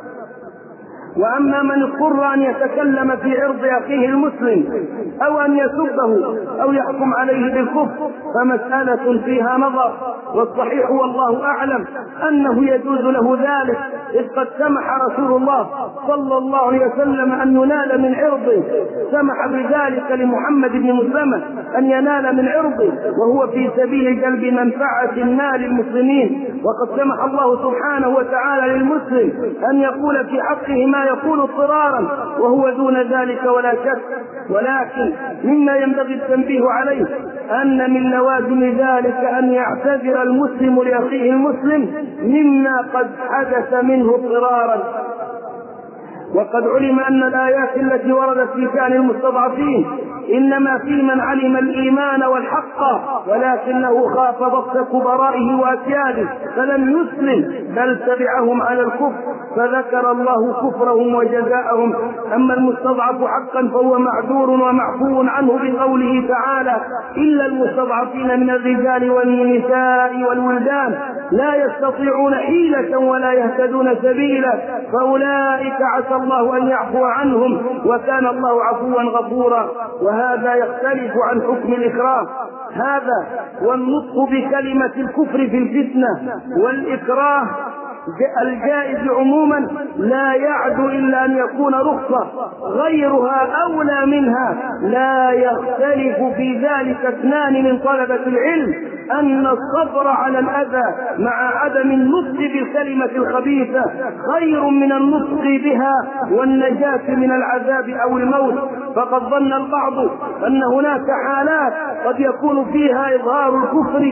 وأما من اضطر أن يتكلم في عرض أخيه المسلم أو أن يسبه أو يحكم عليه بالكفر فمسألة فيها نظر، والصحيح والله أعلم أنه يجوز له ذلك، إذ قد سمح رسول الله صلى الله عليه وسلم أن ينال من عرضه، سمح بذلك لمحمد بن مسلمة أن ينال من عرضه وهو في سبيل جلب منفعة مال المسلمين. وقد سمح الله سبحانه وتعالى للمسلم أن يقول في حقه ما يكون اضطرارا وهو دون ذلك ولا شك. ولكن مما ينبغي التنبيه عليه أن من لوازم ذلك أن يعتذر المسلم لأخيه المسلم مما قد حدث منه اضطرارا. وقد علم أن الآيات التي وردت في شأن المستضعفين إنما في من علم الإيمان والحق ولكنه خاف بطش كبرائه وأسياده فلم يسلم بل تبعهم على الكفر فذكر الله كفرهم وجزاءهم. أما المستضعف حقا فهو معذور ومعفو عنه بقوله تعالى إلا المستضعفين من الرجال والنساء والولدان لا يستطيعون حيلة ولا يهتدون سبيلا فأولئك عسى الله أن يعفو عنهم وكان الله عفوا غفورا. وهذا يختلف عن حكم الإكراه، هذا والنطق بكلمة الكفر في الفتنة والإكراه الجائز عموما لا يعد إلا أن يكون رخصة غيرها أولى منها. لا يختلف في ذلك اثنان من طلبة العلم أن الصبر على الأذى مع عدم النطق بالكلمة الخبيثة خير من النطق بها والنجاة من العذاب أو الموت. فقد ظن البعض أن هناك حالات قد يكون فيها إظهار الكفر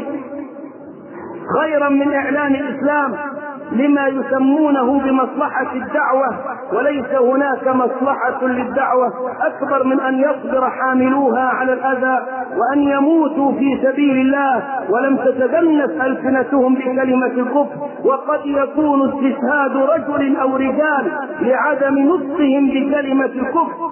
خيرا من إعلان الإسلام لما يسمونه بمصلحة الدعوة، وليس هناك مصلحة للدعوة أكبر من أن يصبر حاملوها على الأذى وأن يموتوا في سبيل الله ولم تتدنس ألسنتهم بكلمة الكفر. وقد يكون استشهاد رجل أو رجال لعدم نطقهم بكلمة الكفر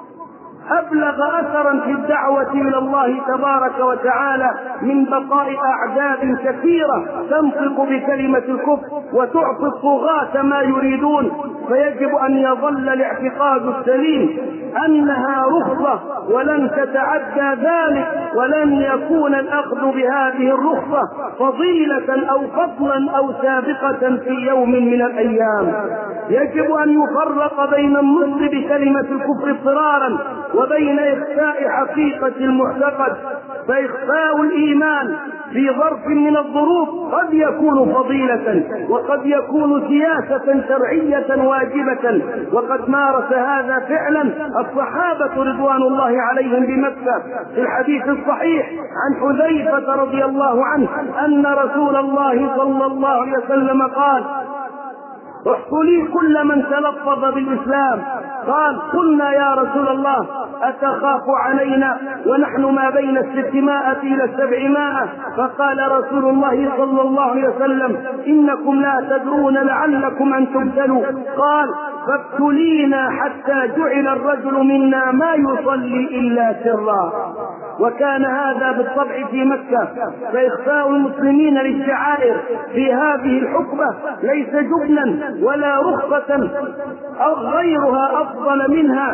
أبلغ أثرا في الدعوة إلى الله تبارك وتعالى من بقاء أعداد كثيرة تنطق بكلمة الكفر وتعطي الطغاة ما يريدون. فيجب أن يظل الاعتقاد السليم أنها رخصة ولن تتعدى ذلك، ولن يكون الأخذ بهذه الرخصة فضيلة أو فضلا أو سابقة في يوم من الأيام. يجب أن يفرق بين النطق بكلمة الكفر اضطرارا وبين إخفاء حقيقة المعتقد. فإخفاء الإيمان في ظرف من الظروف قد يكون فضيلة وقد يكون سياسة شرعية واجبة، وقد مارس هذا فعلا الصحابة رضوان الله عليهم بمكة. في الحديث الصحيح عن حذيفة رضي الله عنه أن رسول الله صلى الله عليه وسلم قال احصوا لي كل من تلفظ بالإسلام. قال قلنا يا رسول الله أتخاف علينا ونحن ما بين 600 إلى 700؟ فقال رسول الله صلى الله عليه وسلم إنكم لا تدرون لعلكم أن تبتلوا. قال فابتلينا حتى جعل الرجل منا ما يصلي إلا سرا. وكان هذا بالطبع في مكة. فإخفاء المسلمين للشعائر في هذه الحقبة ليس جبنا ولا رخصة أو غيرها أفضل منها،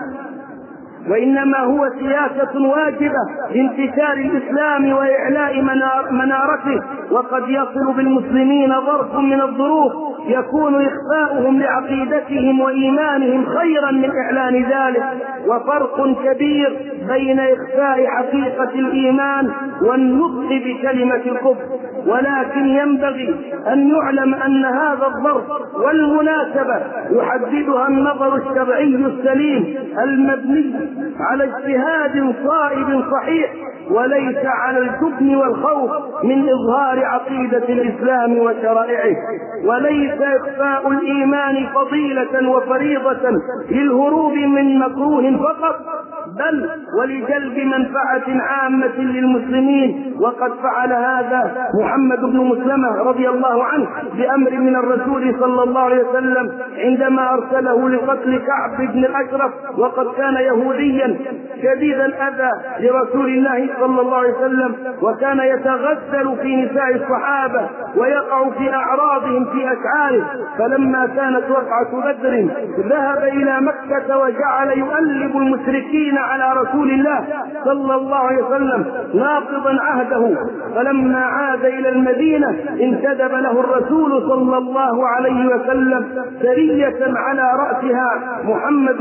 وإنما هو سياسة واجبة لانتشار الإسلام وإعلاء منارته. وقد يصل بالمسلمين ظرف من الظروف يكون إخفاؤهم لعقيدتهم وإيمانهم خيرا من إعلان ذلك. وفرق كبير بين إخفاء حقيقة الإيمان والنطق بكلمة الكفر. ولكن ينبغي أن يعلم أن هذا الظرف والمناسبة يحددها النظر الشرعي السليم المبني على اجتهاد صائب صحيح وليس على الجبن والخوف من إظهار عقيدة الإسلام وشرائعه. وليس إخفاء الإيمان فضيلة وفريضة للهروب من مكروه فقط، بل ولجلب منفعة عامة للمسلمين. وقد فعل هذا محمد بن مسلمة رضي الله عنه بأمر من الرسول صلى الله عليه وسلم عندما أرسله لقتل كعب بن الأشرف، وقد كان يهوديا شديد الأذى لرسول الله صلى الله عليه وسلم، وكان يتغزل في نساء الصحابة ويقع في أعراضهم في أشعاره. فلما كانت وقعة بدر ذهب إلى مكة وجعل يؤلب المشركين على رسول الله صلى الله عليه وسلم ناقضا عهده. فلما عاد إلى المدينة انتدب له الرسول صلى الله عليه وسلم سرية على رأسها محمد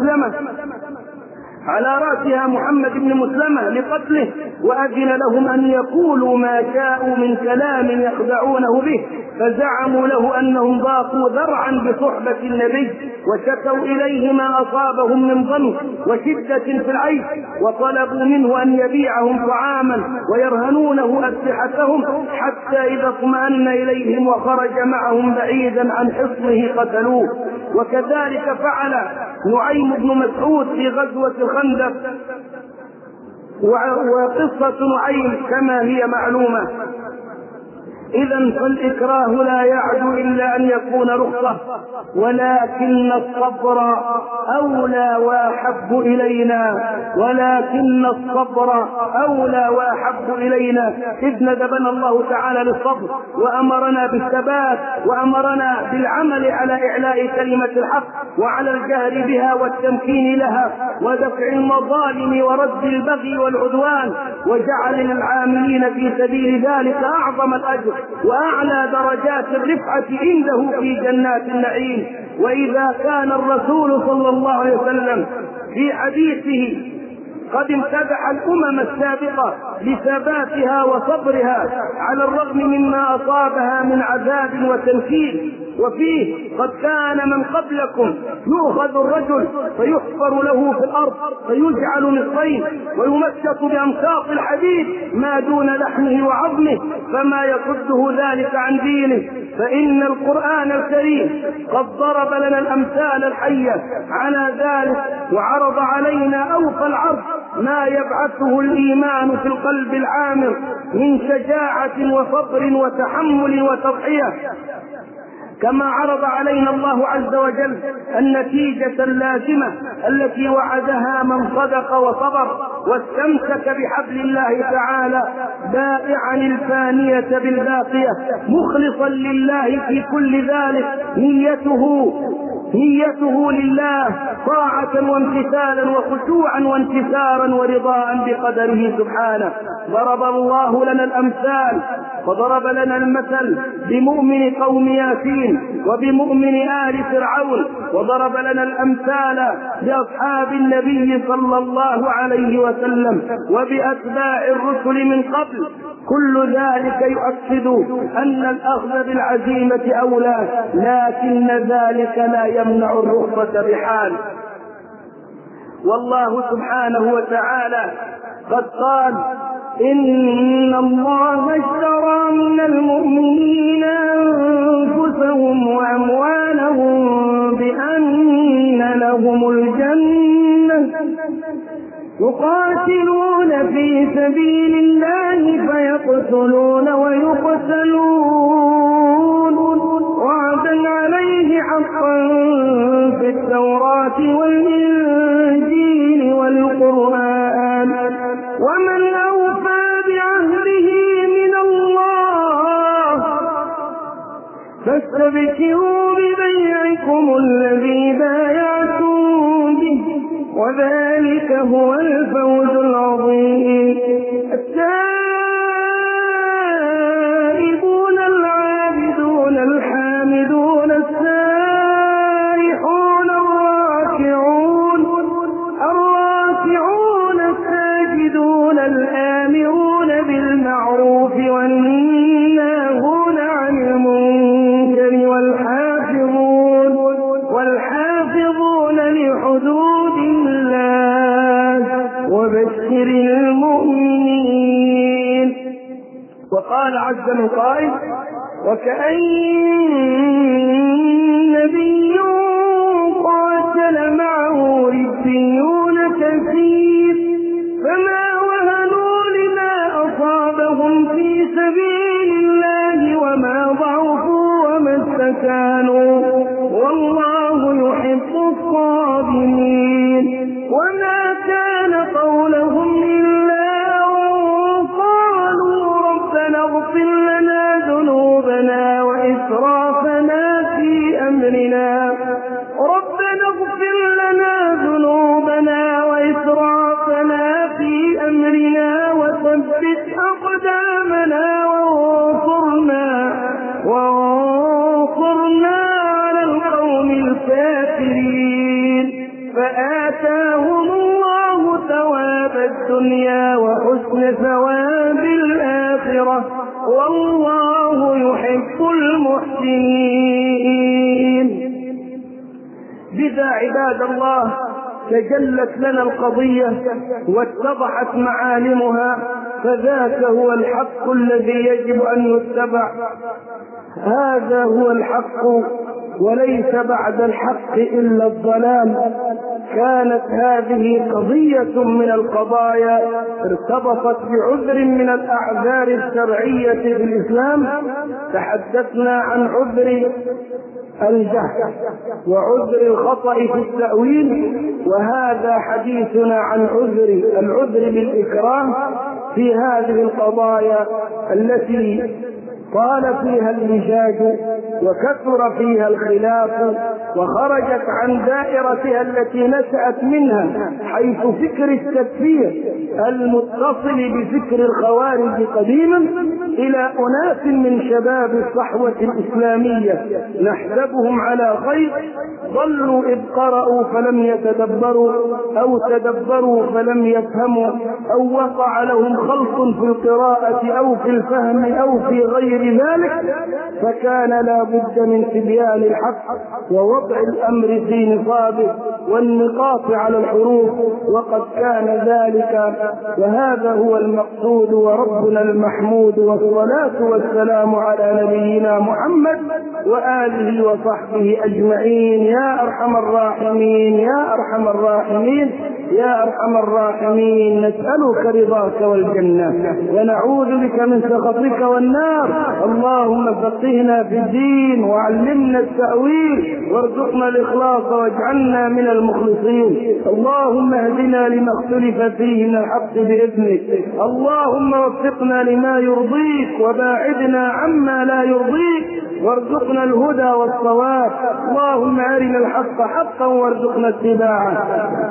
بن مسلمة لقتله، وأذن لهم أن يقولوا ما شاءوا من كلام يخدعونه به، فزعموا له أنهم ضاقوا ذرعا بصحبة النبي، وشكوا إليه ما أصابهم من ضنك وشدة في العيش، وطلبوا منه أن يبيعهم طعاما ويرهنونه أسلحتهم، حتى إذا اطمأن إليهم وخرج معهم بعيدا عن حصنه قتلوه. وكذلك فعل نعيم بن مسعود في غزوة الخندق. وقصة نعيم كما هي معلومة. إذن فالإكراه لا يعدو إلا أن يكون رخصة، ولكن الصبر أولى وأحب إلينا، إذ ندبنا الله تعالى للصبر وأمرنا بالثبات، وأمرنا بالعمل على إعلاء كلمة الحق وعلى الجهر بها والتمكين لها ودفع المظالم ورد البغي والعدوان، وجعل للعاملين في سبيل ذلك أعظم الأجر وأعلى درجات الرفعة عنده في جنات النعيم. وإذا كان الرسول صلى الله عليه وسلم في حديثه قد امتدح الأمم السابقة لثباتها وصبرها على الرغم مما أصابها من عذاب وتنكيل، وفيه قد كان من قبلكم يؤخذ الرجل فيحفر له في الأرض فيجعل نصفين ويمسك بأمساط الحديد ما دون لحمه وعظمه فما يصده ذلك عن دينه. فإن القرآن الكريم قد ضرب لنا الأمثال الحية على ذلك، وعرض علينا أوفى العرض ما يبعثه الإيمان في القلب العامر من شجاعة وصبر وتحمل وتضحية، كما عرض علينا الله عز وجل النتيجة اللازمة التي وعدها من صدق وصبر واستمسك بحبل الله تعالى بائعا الفانية بالباقية مخلصا لله في كل ذلك، نيته لله طاعة وامتثالا وخشوعا وانكسارا ورضاء بقدره سبحانه. ضرب الله لنا الأمثال، وضرب لنا المثل بمؤمن قوم ياسين وبمؤمن آل فرعون، وضرب لنا الأمثال بأصحاب النبي صلى الله عليه وسلم وبأتباع الرسل من قبل. كل ذلك يؤكد أن الأخذ بالعزيمة أولى، لكن ذلك لا يمنع الرخصة بحال. والله سبحانه وتعالى قد قال: إن الله اشترى من المؤمنين أنفسهم وأموالهم بأن لهم الجنة يقاتلون في سبيل الله فيقتلون ويقتلون وعدا عليه حقا في التوراة والإنجيل والقرآن، ومن أوفى بعهده من الله فاستبشروا ببيعكم الذي بايعتم به وذلك هو الفوز العظيم. التائبون العابدون الحامدون السائحون الراكعون الساجدون الآمرون بالمعروف والناهون عن المنكر والحافظون لحدود الله وبشر المؤمنين. وقال عز من قائل: وكأين نبي قاتل معه ربيون كثير المخيف فما وهنوا لما أصابهم في سبيل الله وما ضعفوا وما استكانوا والله يحب الصابرين وما كان قولهم إلا قالوا ربنا اغفر لنا ذنوبنا وإسرافنا في أمرنا ربنا اغفر لنا ذنوبنا وإسرافنا في أمرنا وثبت أقدامنا وانصرنا على القوم الكافرين فآتاهم الله ثواب الدنيا وحسن ثواب الآخرة والله يحب المحسنين. بذا عباد الله تجلت لنا القضية واتضحت معالمها فذاك هو الحق الذي يجب أن يتبع هذا هو الحق وليس بعد الحق إلا الضلال. كانت هذه قضية من القضايا ارتبطت بعذر من الأعذار الشرعية في الإسلام. تحدثنا عن عذر الجهل وعذر الخطأ في التأويل وهذا حديثنا عن العذر بالإكراه في هذه القضايا التي طال فيها اللجاج وكثر فيها الخلاف وخرجت عن دائرتها التي نشأت منها حيث فكر التكفير المتصل بفكر الخوارج قديما إلى أناس من شباب الصحوة الإسلامية نحسبهم على خير ضلوا إذ قرأوا فلم يتدبروا أو تدبروا فلم يفهموا أو وقع لهم خلط في القراءة أو في الفهم أو في غير ذلك فكان لا بد من تبيان الحق ووضع الأمر في نصابه والنقاط على الحروف وقد كان ذلك وهذا هو المقصود وربنا المحمود والصلاة والسلام على نبينا محمد وآله وصحبه أجمعين. يا أرحم الراحمين يا أرحم الراحمين يا أرحم الراحمين نسألك رضاك والجنة ونعوذ بك من سخطك والنار. اللهم فقهنا في الدين وعلمنا التأويل وارزقنا الإخلاص واجعلنا من المخلصين. اللهم اهدنا لما اختلف فيه من الحق بإذنك. اللهم وفقنا لما يرضيك وباعدنا عما لا يرضيك وارزقنا الهدى والصواب. اللهم أرنا الحق حقا وارزقنا اتباعه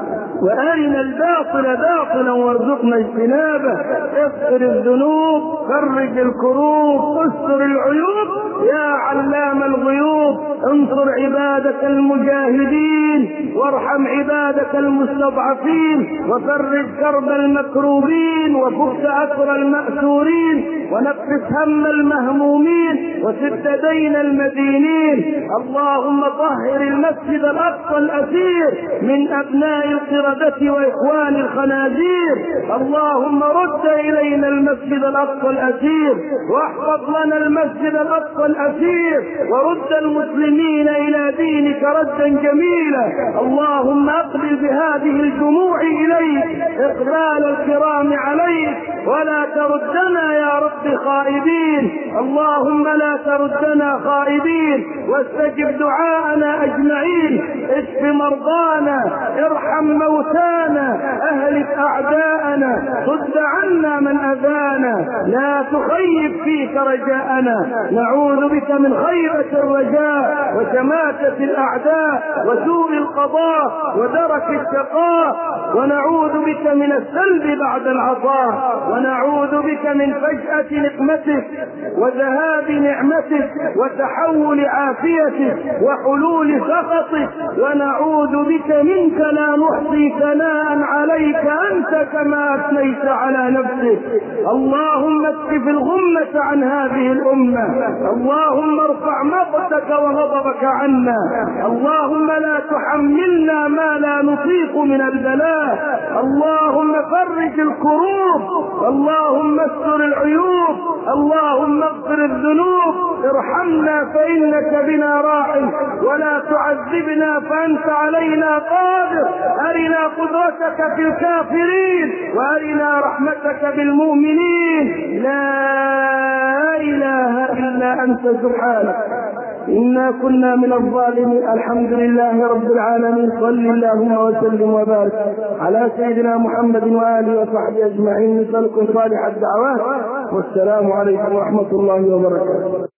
وأرنا الباطل باطلا وارزقنا اجتنابه. اغفر الذنوب فرج الكروب استر العيوب يا علام الغيوب. انصر عبادك المجاهدين وارحم عبادك المستضعفين وفرج كرب المكروبين وفك أسر المأسورين ونفس هم المهمومين وسد دين المدينين. اللهم طهر المسجد الأقصى الأثير من أبناء القردة وإخوان الخنازير. اللهم رد إلينا المسجد الأقصى الأثير واحفظ لنا المسجد الأقصى الأثير ورد المسلمين إلى دينك ردا جميلا. اللهم أقبل بهذه الجموع إليك إقبال الكرام عليك ولا تردنا يا رب خائبين. اللهم لا تردنا خائبين واستجب دعاءنا أجمعين. اشف مرضانا ارحم موتانا أهلك أعداءنا صد عنا من أذانا لا تخيب فيك رجاءنا. نعوذ بك من خيبة الرجاء وشماتة الأعداء وسوء القضاء ودرك الشقاء ونعوذ بك من السلب بعد العطاء ونعوذ بك من فجأة نقمتك وذهاب نعمتك وتحول عافيتك وحلول سخطك ونعوذ بك منك لا نحصي ثناء عليك أنت كما أثنيت على نفسك. اللهم اكشف الغمة عن هذه الأمة الأمة. اللهم ارفع مقتك وغضبك عنا، اللهم لا تحملنا ما لا نطيق من البلاء، اللهم فرج الكروب، اللهم استر العيوب، اللهم اغفر الذنوب، ارحمنا فإنك بنا راحم، ولا تعذبنا فأنت علينا قادر، أرنا قدرتك في الكافرين وأرنا رحمتك بالمؤمنين. لا إله إلا أنت سبحانك إنا كنا من الظالمين. الحمد لله رب العالمين. صل اللهم وسلم وبارك على سيدنا محمد وآله وصحبه أجمعين. نسألكم صالح الدعوات، والسلام عليكم ورحمة الله وبركاته.